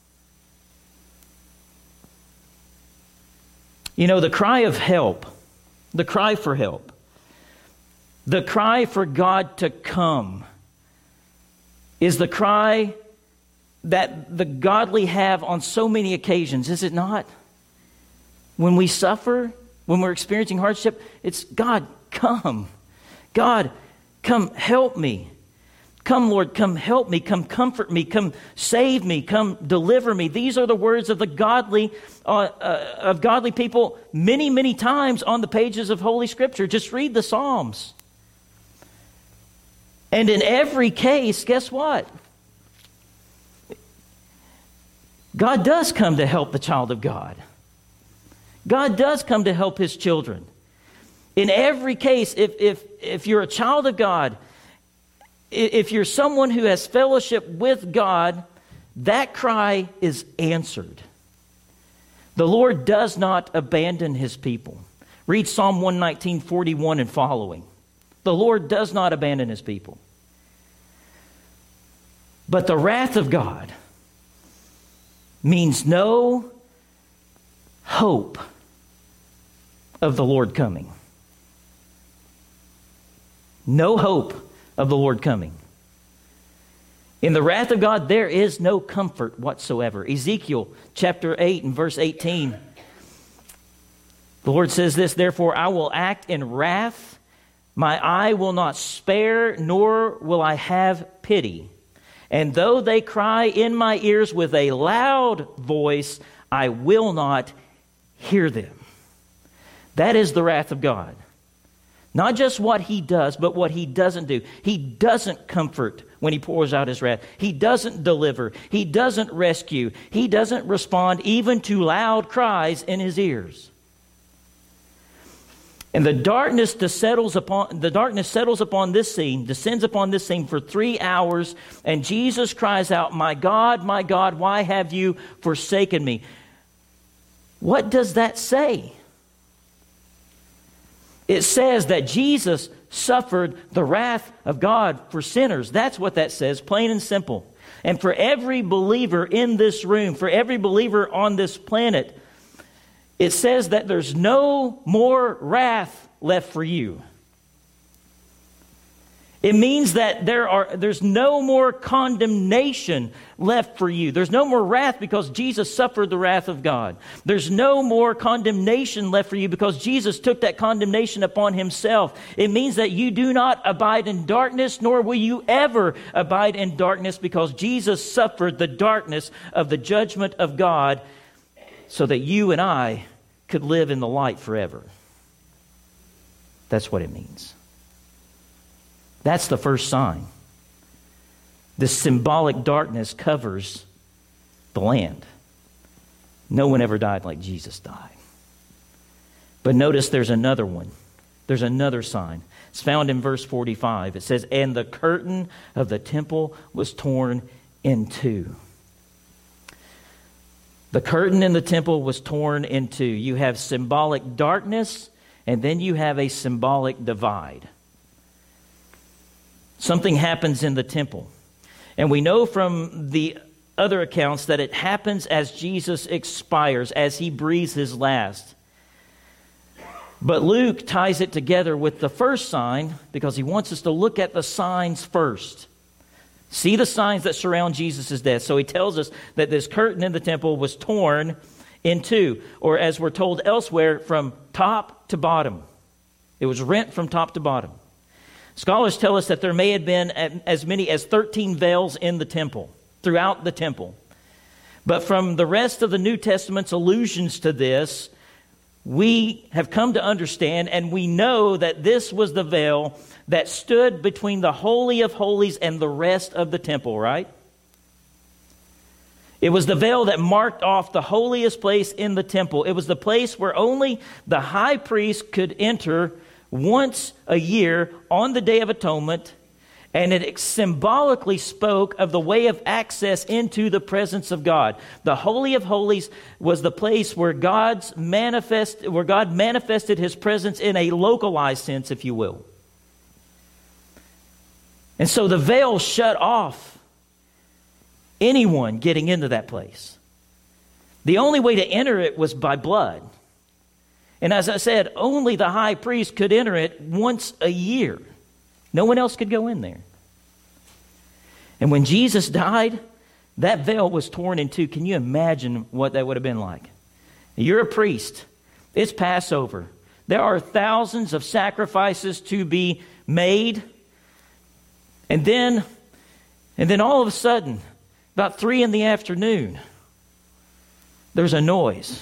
You know, the cry of help, the cry for help, the cry for God to come is the cry that the godly have on so many occasions, is it not? When we suffer, when we're experiencing hardship, it's God, come. God, come help me. Come, Lord, come help me. Come comfort me. Come save me. Come deliver me. These are the words of the godly people many, many times on the pages of Holy Scripture. Just read the Psalms. And in every case, guess what? God does come to help the child of God. God does come to help His children. In every case, if you're a child of God, if you're someone who has fellowship with God, that cry is answered. The Lord does not abandon His people. Read Psalm 119, 41 and following. The Lord does not abandon his people. But the wrath of God means no hope of the Lord coming. No hope of the Lord coming. In the wrath of God, there is no comfort whatsoever. Ezekiel chapter 8 and verse 18. The Lord says this, therefore I will act in wrath. My eye will not spare, nor will I have pity. And though they cry in my ears with a loud voice, I will not hear them. That is the wrath of God. Not just what he does, but what he doesn't do. He doesn't comfort when he pours out his wrath. He doesn't deliver. He doesn't rescue. He doesn't respond even to loud cries in his ears. And the darkness settles upon this scene, descends upon this scene for 3 hours, and Jesus cries out, my God, why have you forsaken me? What does that say? It says that Jesus suffered the wrath of God for sinners. That's what that says, plain and simple. And for every believer in this room, for every believer on this planet, it says that there's no more wrath left for you. It means that there's no more condemnation left for you. There's no more wrath because Jesus suffered the wrath of God. There's no more condemnation left for you because Jesus took that condemnation upon himself. It means that you do not abide in darkness, nor will you ever abide in darkness, because Jesus suffered the darkness of the judgment of God so that you and I could live in the light forever. That's what it means. That's the first sign. This symbolic darkness covers the land. No one ever died like Jesus died. But notice there's another one. There's another sign. It's found in verse 45. It says, and the curtain of the temple was torn in two. The curtain in the temple was torn in two. You have symbolic darkness, and then you have a symbolic divide. Something happens in the temple. And we know from the other accounts that it happens as Jesus expires, as he breathes his last. But Luke ties it together with the first sign because he wants us to look at the signs first. See the signs that surround Jesus' death. So he tells us that this curtain in the temple was torn in two, or as we're told elsewhere, from top to bottom. It was rent from top to bottom. Scholars tell us that there may have been as many as 13 veils in the temple, throughout the temple. But from the rest of the New Testament's allusions to this, we have come to understand, and we know that this was the veil that stood between the Holy of Holies and the rest of the temple, right? It was the veil that marked off the holiest place in the temple. It was the place where only the high priest could enter once a year on the Day of Atonement, and it symbolically spoke of the way of access into the presence of God. The Holy of Holies was the place where God manifested his presence in a localized sense, if you will. And so the veil shut off anyone getting into that place. The only way to enter it was by blood. And as I said, only the high priest could enter it once a year. No one else could go in there. And when Jesus died, that veil was torn in two. Can you imagine what that would have been like? You're a priest. It's Passover. There are thousands of sacrifices to be made. And then all of a sudden, about 3 p.m, there's a noise.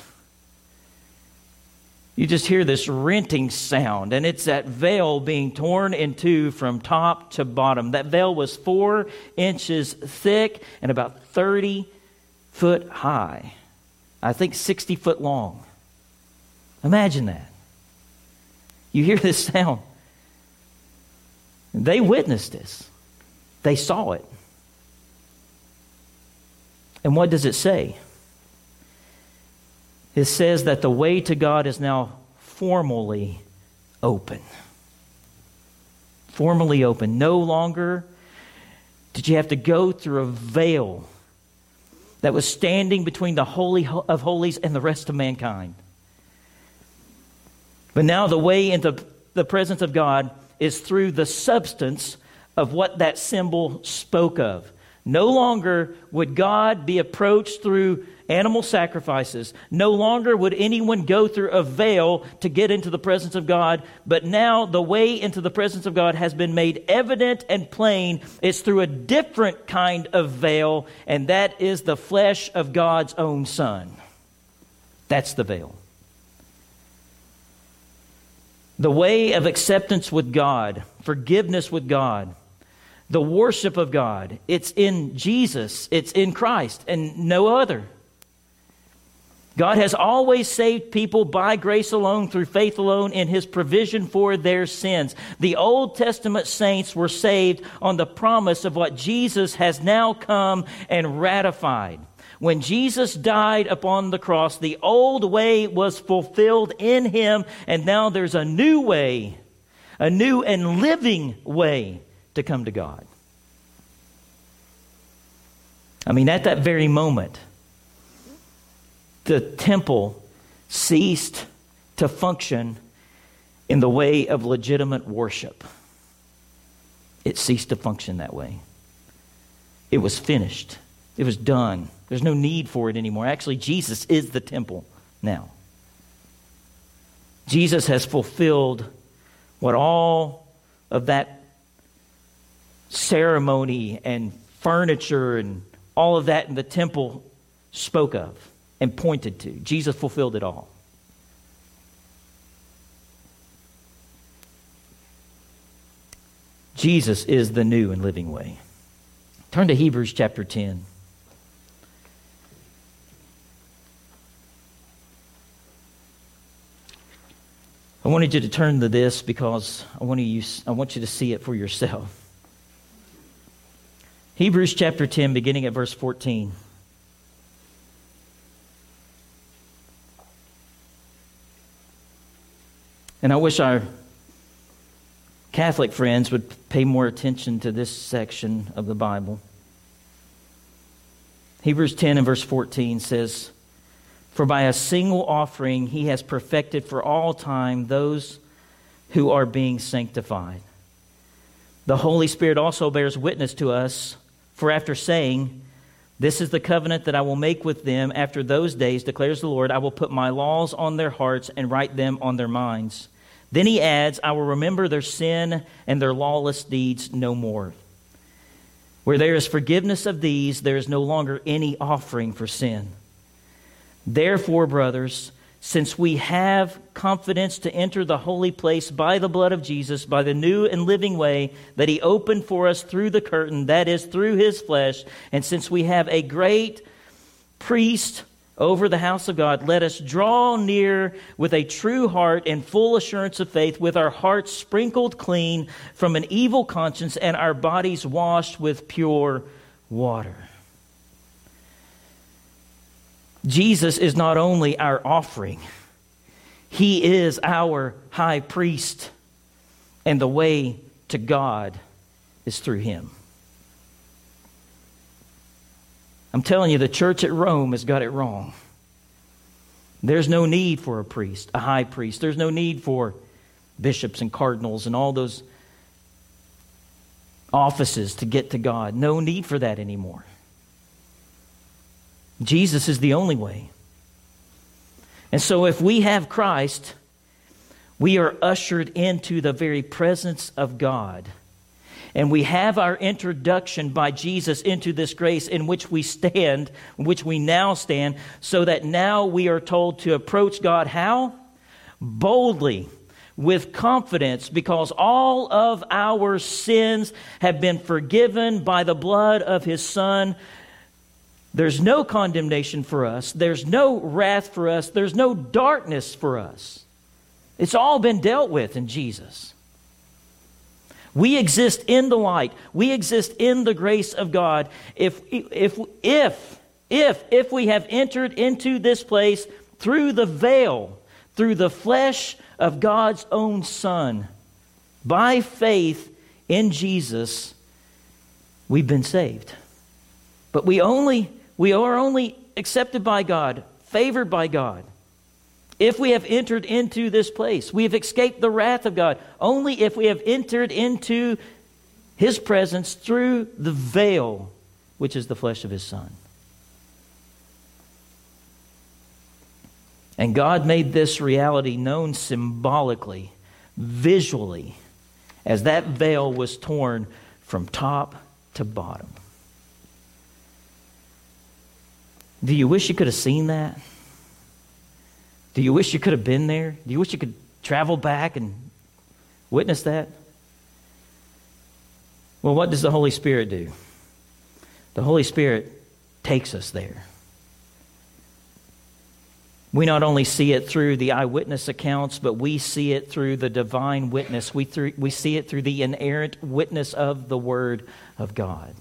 You just hear this renting sound, and it's that veil being torn in two from top to bottom. That veil was 4 inches thick and about 30 foot high. I think 60 foot long. Imagine that. You hear this sound. They witnessed this. They saw it. And what does it say? It says that the way to God is now formally open. Formally open. No longer did you have to go through a veil that was standing between the Holy of Holies and the rest of mankind. But now the way into the presence of God is through the substance of what that symbol spoke of. No longer would God be approached through animal sacrifices. No longer would anyone go through a veil to get into the presence of God. But now the way into the presence of God has been made evident and plain. It's through a different kind of veil, and that is the flesh of God's own Son. That's the veil. The way of acceptance with God, forgiveness with God, the worship of God, it's in Jesus, it's in Christ, and no other. God has always saved people by grace alone, through faith alone, in His provision for their sins. The Old Testament saints were saved on the promise of what Jesus has now come and ratified. When Jesus died upon the cross, the old way was fulfilled in Him, and now there's a new way, a new and living way to come to God. I mean, at that very moment, the temple ceased to function in the way of legitimate worship. It ceased to function that way. It was finished. It was done. There's no need for it anymore. Actually, Jesus is the temple now. Jesus has fulfilled what all of that ceremony and furniture and all of that in the temple spoke of and pointed to. Jesus fulfilled it all. Jesus is the new and living way. Turn to Hebrews chapter 10. I wanted you to turn to this because I want you to see it for yourself. Hebrews chapter 10, beginning at verse 14. And I wish our Catholic friends would pay more attention to this section of the Bible. Hebrews 10 and verse 14 says, "For by a single offering He has perfected for all time those who are being sanctified. The Holy Spirit also bears witness to us, for after saying, 'This is the covenant that I will make with them after those days, declares the Lord, I will put my laws on their hearts and write them on their minds.' Then He adds, 'I will remember their sin and their lawless deeds no more.' Where there is forgiveness of these, there is no longer any offering for sin. Therefore, brothers, since we have confidence to enter the holy place by the blood of Jesus, by the new and living way that He opened for us through the curtain, that is, through His flesh, and since we have a great priest over the house of God, let us draw near with a true heart and full assurance of faith, with our hearts sprinkled clean from an evil conscience and our bodies washed with pure water." Jesus is not only our offering, He is our high priest, and the way to God is through Him. I'm telling you, the church at Rome has got it wrong. There's no need for a priest, a high priest. There's no need for bishops and cardinals and all those offices to get to God. No need for that anymore. Jesus is the only way. And so if we have Christ, we are ushered into the very presence of God. And we have our introduction by Jesus into this grace in which we stand, in which we now stand, so that now we are told to approach God how? Boldly, with confidence, because all of our sins have been forgiven by the blood of His Son. There's no condemnation for us. There's no wrath for us. There's no darkness for us. It's all been dealt with in Jesus. We exist in the light. We exist in the grace of God. If we have entered into this place through the veil through the flesh of God's own Son. By faith in Jesus, we've been saved. But we are only accepted by God, favored by God, if we have entered into this place. We have escaped the wrath of God only if we have entered into His presence through the veil, which is the flesh of His Son. And God made this reality known symbolically, visually, as that veil was torn from top to bottom. Do you wish you could have seen that? Do you wish you could have been there? Do you wish you could travel back and witness that? Well, what does the Holy Spirit do? The Holy Spirit takes us there. We not only see it through the eyewitness accounts, but we see it through the divine witness. We see it through the inerrant witness of the Word of God.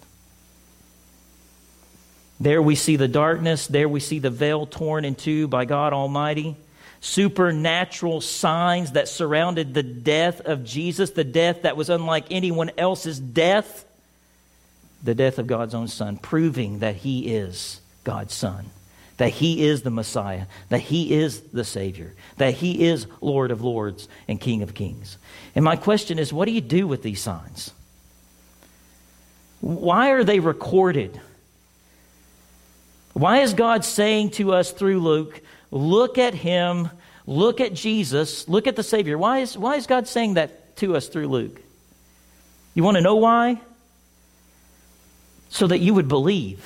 There we see the darkness. There we see the veil torn in two by God Almighty. Supernatural signs that surrounded the death of Jesus, the death that was unlike anyone else's death, the death of God's own Son, proving that He is God's Son, that He is the Messiah, that He is the Savior, that He is Lord of Lords and King of Kings. And my question is, what do you do with these signs? Why are they recorded? Why is God saying to us through Luke, look at Him, look at Jesus, look at the Savior? Why is God saying that to us through Luke? You want to know why? So that you would believe.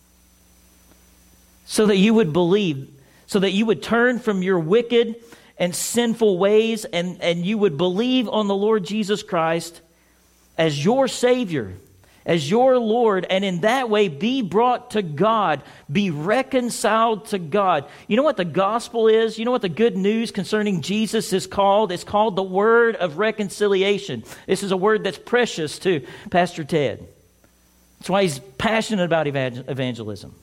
So that you would believe. So that you would turn from your wicked and sinful ways and you would believe on the Lord Jesus Christ as your Savior, as your Lord, and in that way be brought to God, be reconciled to God. You know what the gospel is? You know what the good news concerning Jesus is called? It's called the word of reconciliation. This is a word that's precious to Pastor Ted. That's why he's passionate about evangelism.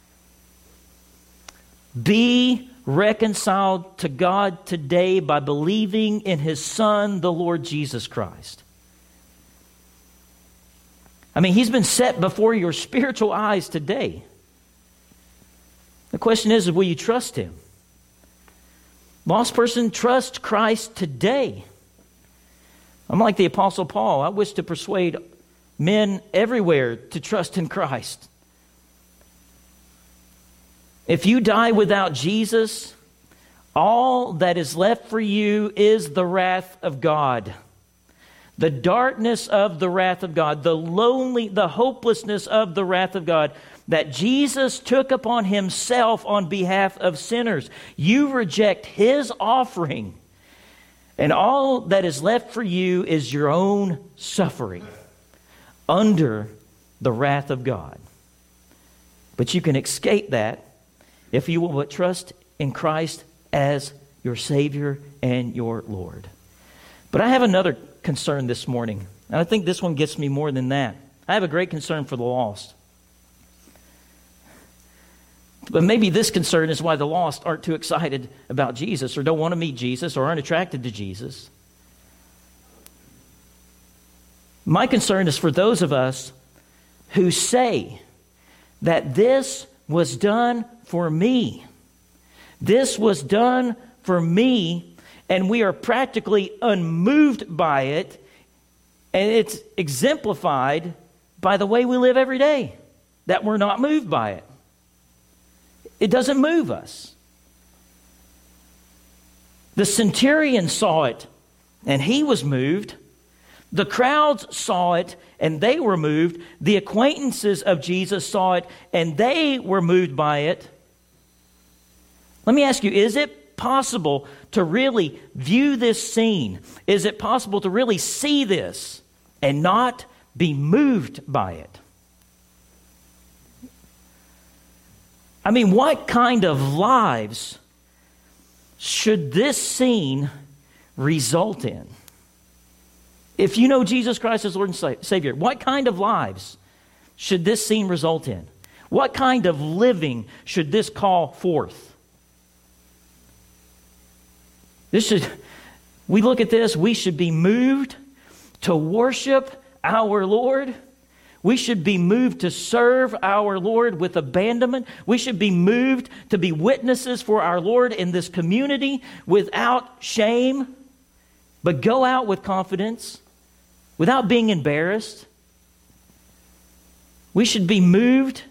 Be reconciled to God today by believing in His Son, the Lord Jesus Christ. I mean, He's been set before your spiritual eyes today. The question is, will you trust Him? Lost person, trust Christ today. I'm like the Apostle Paul. I wish to persuade men everywhere to trust in Christ. If you die without Jesus, all that is left for you is the wrath of God. The darkness of the wrath of God, the hopelessness of the wrath of God that Jesus took upon Himself on behalf of sinners. You reject His offering, and all that is left for you is your own suffering under the wrath of God. But you can escape that if you will but trust in Christ as your Savior and your Lord. But I have another concern this morning, and I think this one gets me more than that. I have a great concern for the lost. But maybe this concern is why the lost aren't too excited about Jesus or don't want to meet Jesus or aren't attracted to Jesus. My concern is for those of us who say that this was done for me. This was done for me, and we are practically unmoved by it, and it's exemplified by the way we live every day, that we're not moved by it. It doesn't move us. The centurion saw it, and he was moved. The crowds saw it, and they were moved. The acquaintances of Jesus saw it, and they were moved by it. Let me ask you, is it possible to really view this scene? Is it possible to really see this and not be moved by it? I mean, what kind of lives should this scene result in? If you know Jesus Christ as Lord and Savior, what kind of lives should this scene result in? What kind of living should this call forth? We look at this, we should be moved to worship our Lord. We should be moved to serve our Lord with abandonment. We should be moved to be witnesses for our Lord in this community without shame, but go out with confidence, without being embarrassed. We should be moved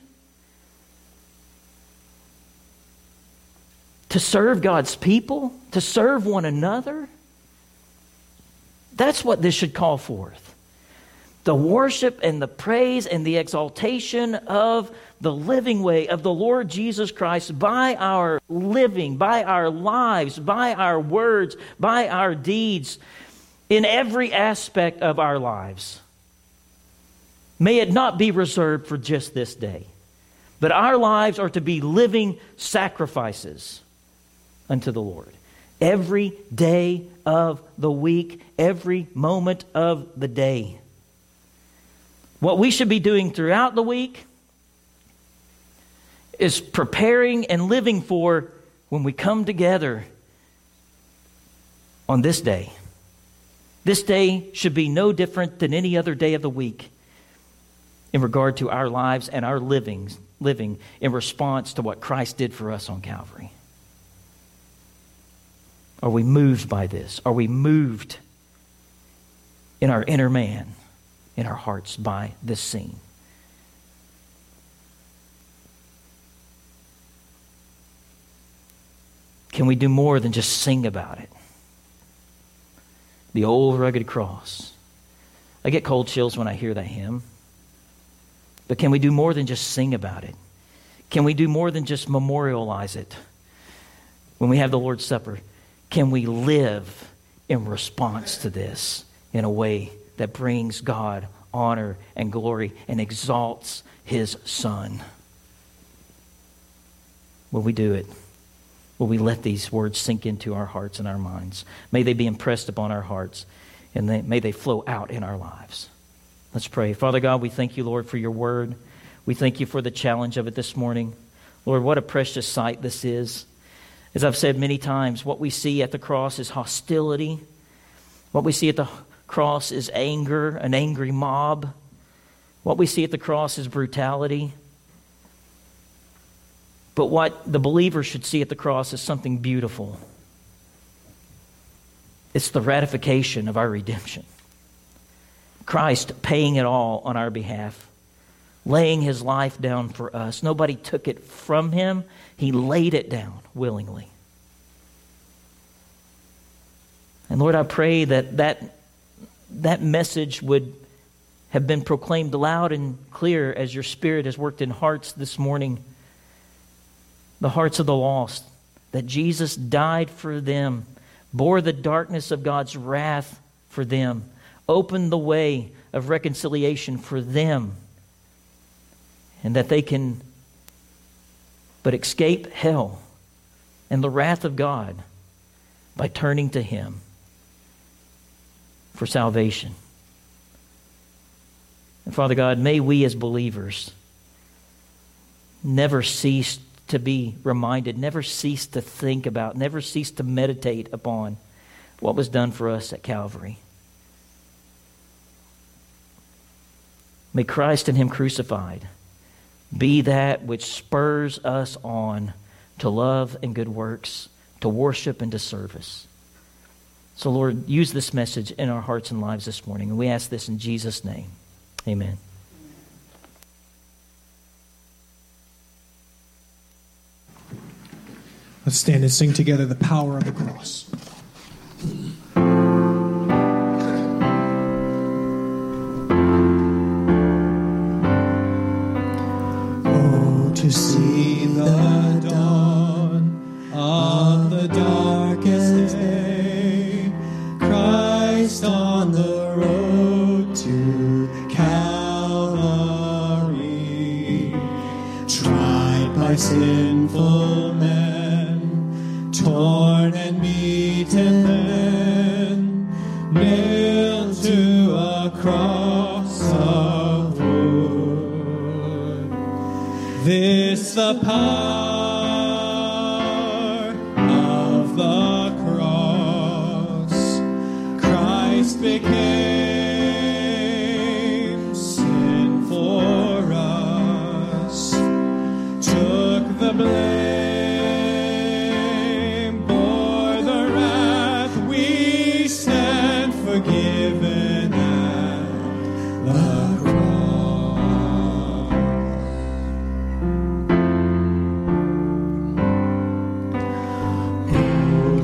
to serve God's people, to serve one another. That's what this should call forth. The worship and the praise and the exaltation of the living way of the Lord Jesus Christ by our living, by our lives, by our words, by our deeds, in every aspect of our lives. May it not be reserved for just this day, but our lives are to be living sacrifices unto the Lord. Every day of the week, every moment of the day. What we should be doing throughout the week is preparing and living for when we come together on this day. This day should be no different than any other day of the week in regard to our lives and our living in response to what Christ did for us on Calvary. Are we moved by this? Are we moved in our inner man, in our hearts by this scene? Can we do more than just sing about it? The old rugged cross. I get cold chills when I hear that hymn. But can we do more than just sing about it? Can we do more than just memorialize it when we have the Lord's Supper? Can we live in response to this in a way that brings God honor and glory and exalts His Son? Will we do it? Will we let these words sink into our hearts and our minds? May they be impressed upon our hearts, and may they flow out in our lives. Let's pray. Father God, we thank you, Lord, for your word. We thank you for the challenge of it this morning. Lord, what a precious sight this is. As I've said many times, what we see at the cross is hostility. What we see at the cross is anger, an angry mob. What we see at the cross is brutality. But what the believer should see at the cross is something beautiful. It's the ratification of our redemption. Christ paying it all on our behalf, laying His life down for us. Nobody took it from Him. He laid it down willingly. And Lord, I pray that message would have been proclaimed loud and clear as your Spirit has worked in hearts this morning, the hearts of the lost, that Jesus died for them, bore the darkness of God's wrath for them, opened the way of reconciliation for them, and that they can but escape hell and the wrath of God by turning to Him for salvation. And Father God, may we as believers never cease to be reminded, never cease to think about, never cease to meditate upon what was done for us at Calvary. May Christ and Him crucified be that which spurs us on to love and good works, to worship and to service. So Lord, use this message in our hearts and lives this morning. And we ask this in Jesus' name. Amen. Let's stand and sing together the power of the cross. To see the dawn of the darkest day, Christ on the road to Calvary, tried by sinful men, torn and beaten then, nailed to a cross of wood. This the power of the cross.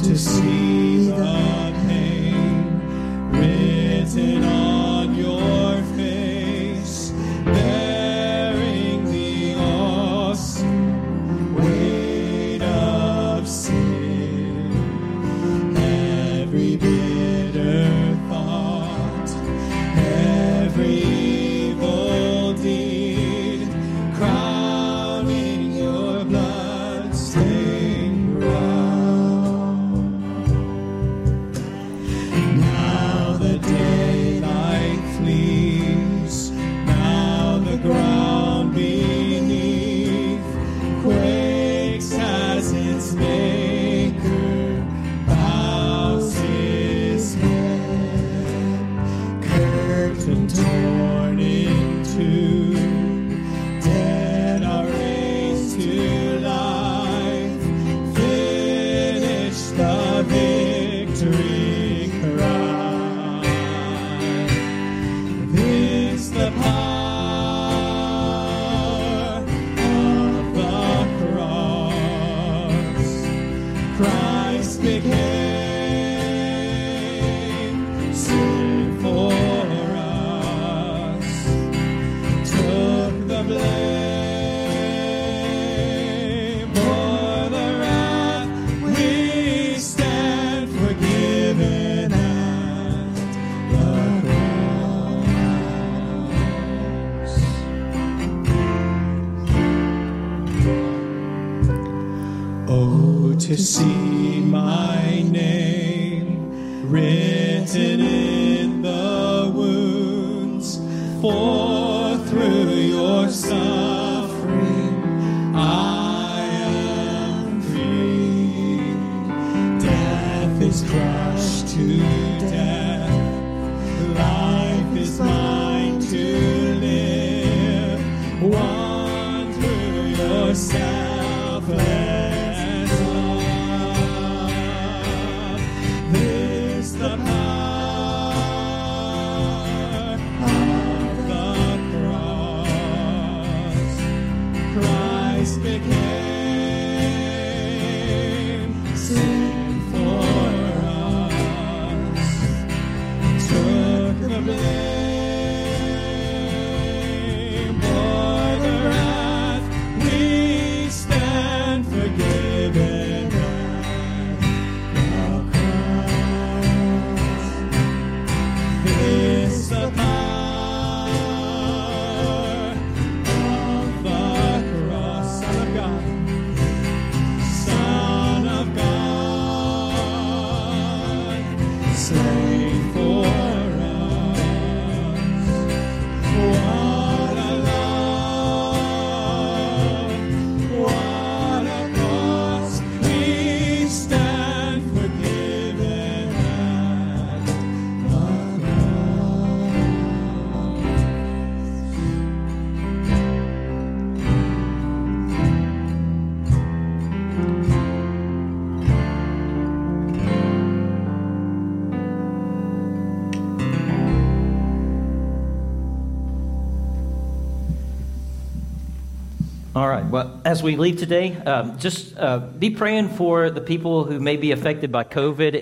to see the pain written on your face, bearing the awesome weight of sin. Every bitter thought, every evil deed, crowning your blood-stained brow. Now the daylight flees, now the ground beneath quakes as its maker bows his head. Curtain torn in two, dead are raised to life. Finish the victory cry. This the power of the cross. Christ became sin for us, took the blame for the wrath. We stand forgiven at the cross. Oh, to see my name written in the wounds, for through your suffering I am free. Death is crushed to death, life is mine to live. One through your selfless love. This the power of the cross. Christ became sin for us, took the blame for the wrath. We stand forgiven at the cross. This the power of the cross. Son of God, Son of God, slain for us. What a love, what a cost. We stand forgiven at the All right. Well, as we leave today, just be praying for the people who may be affected by COVID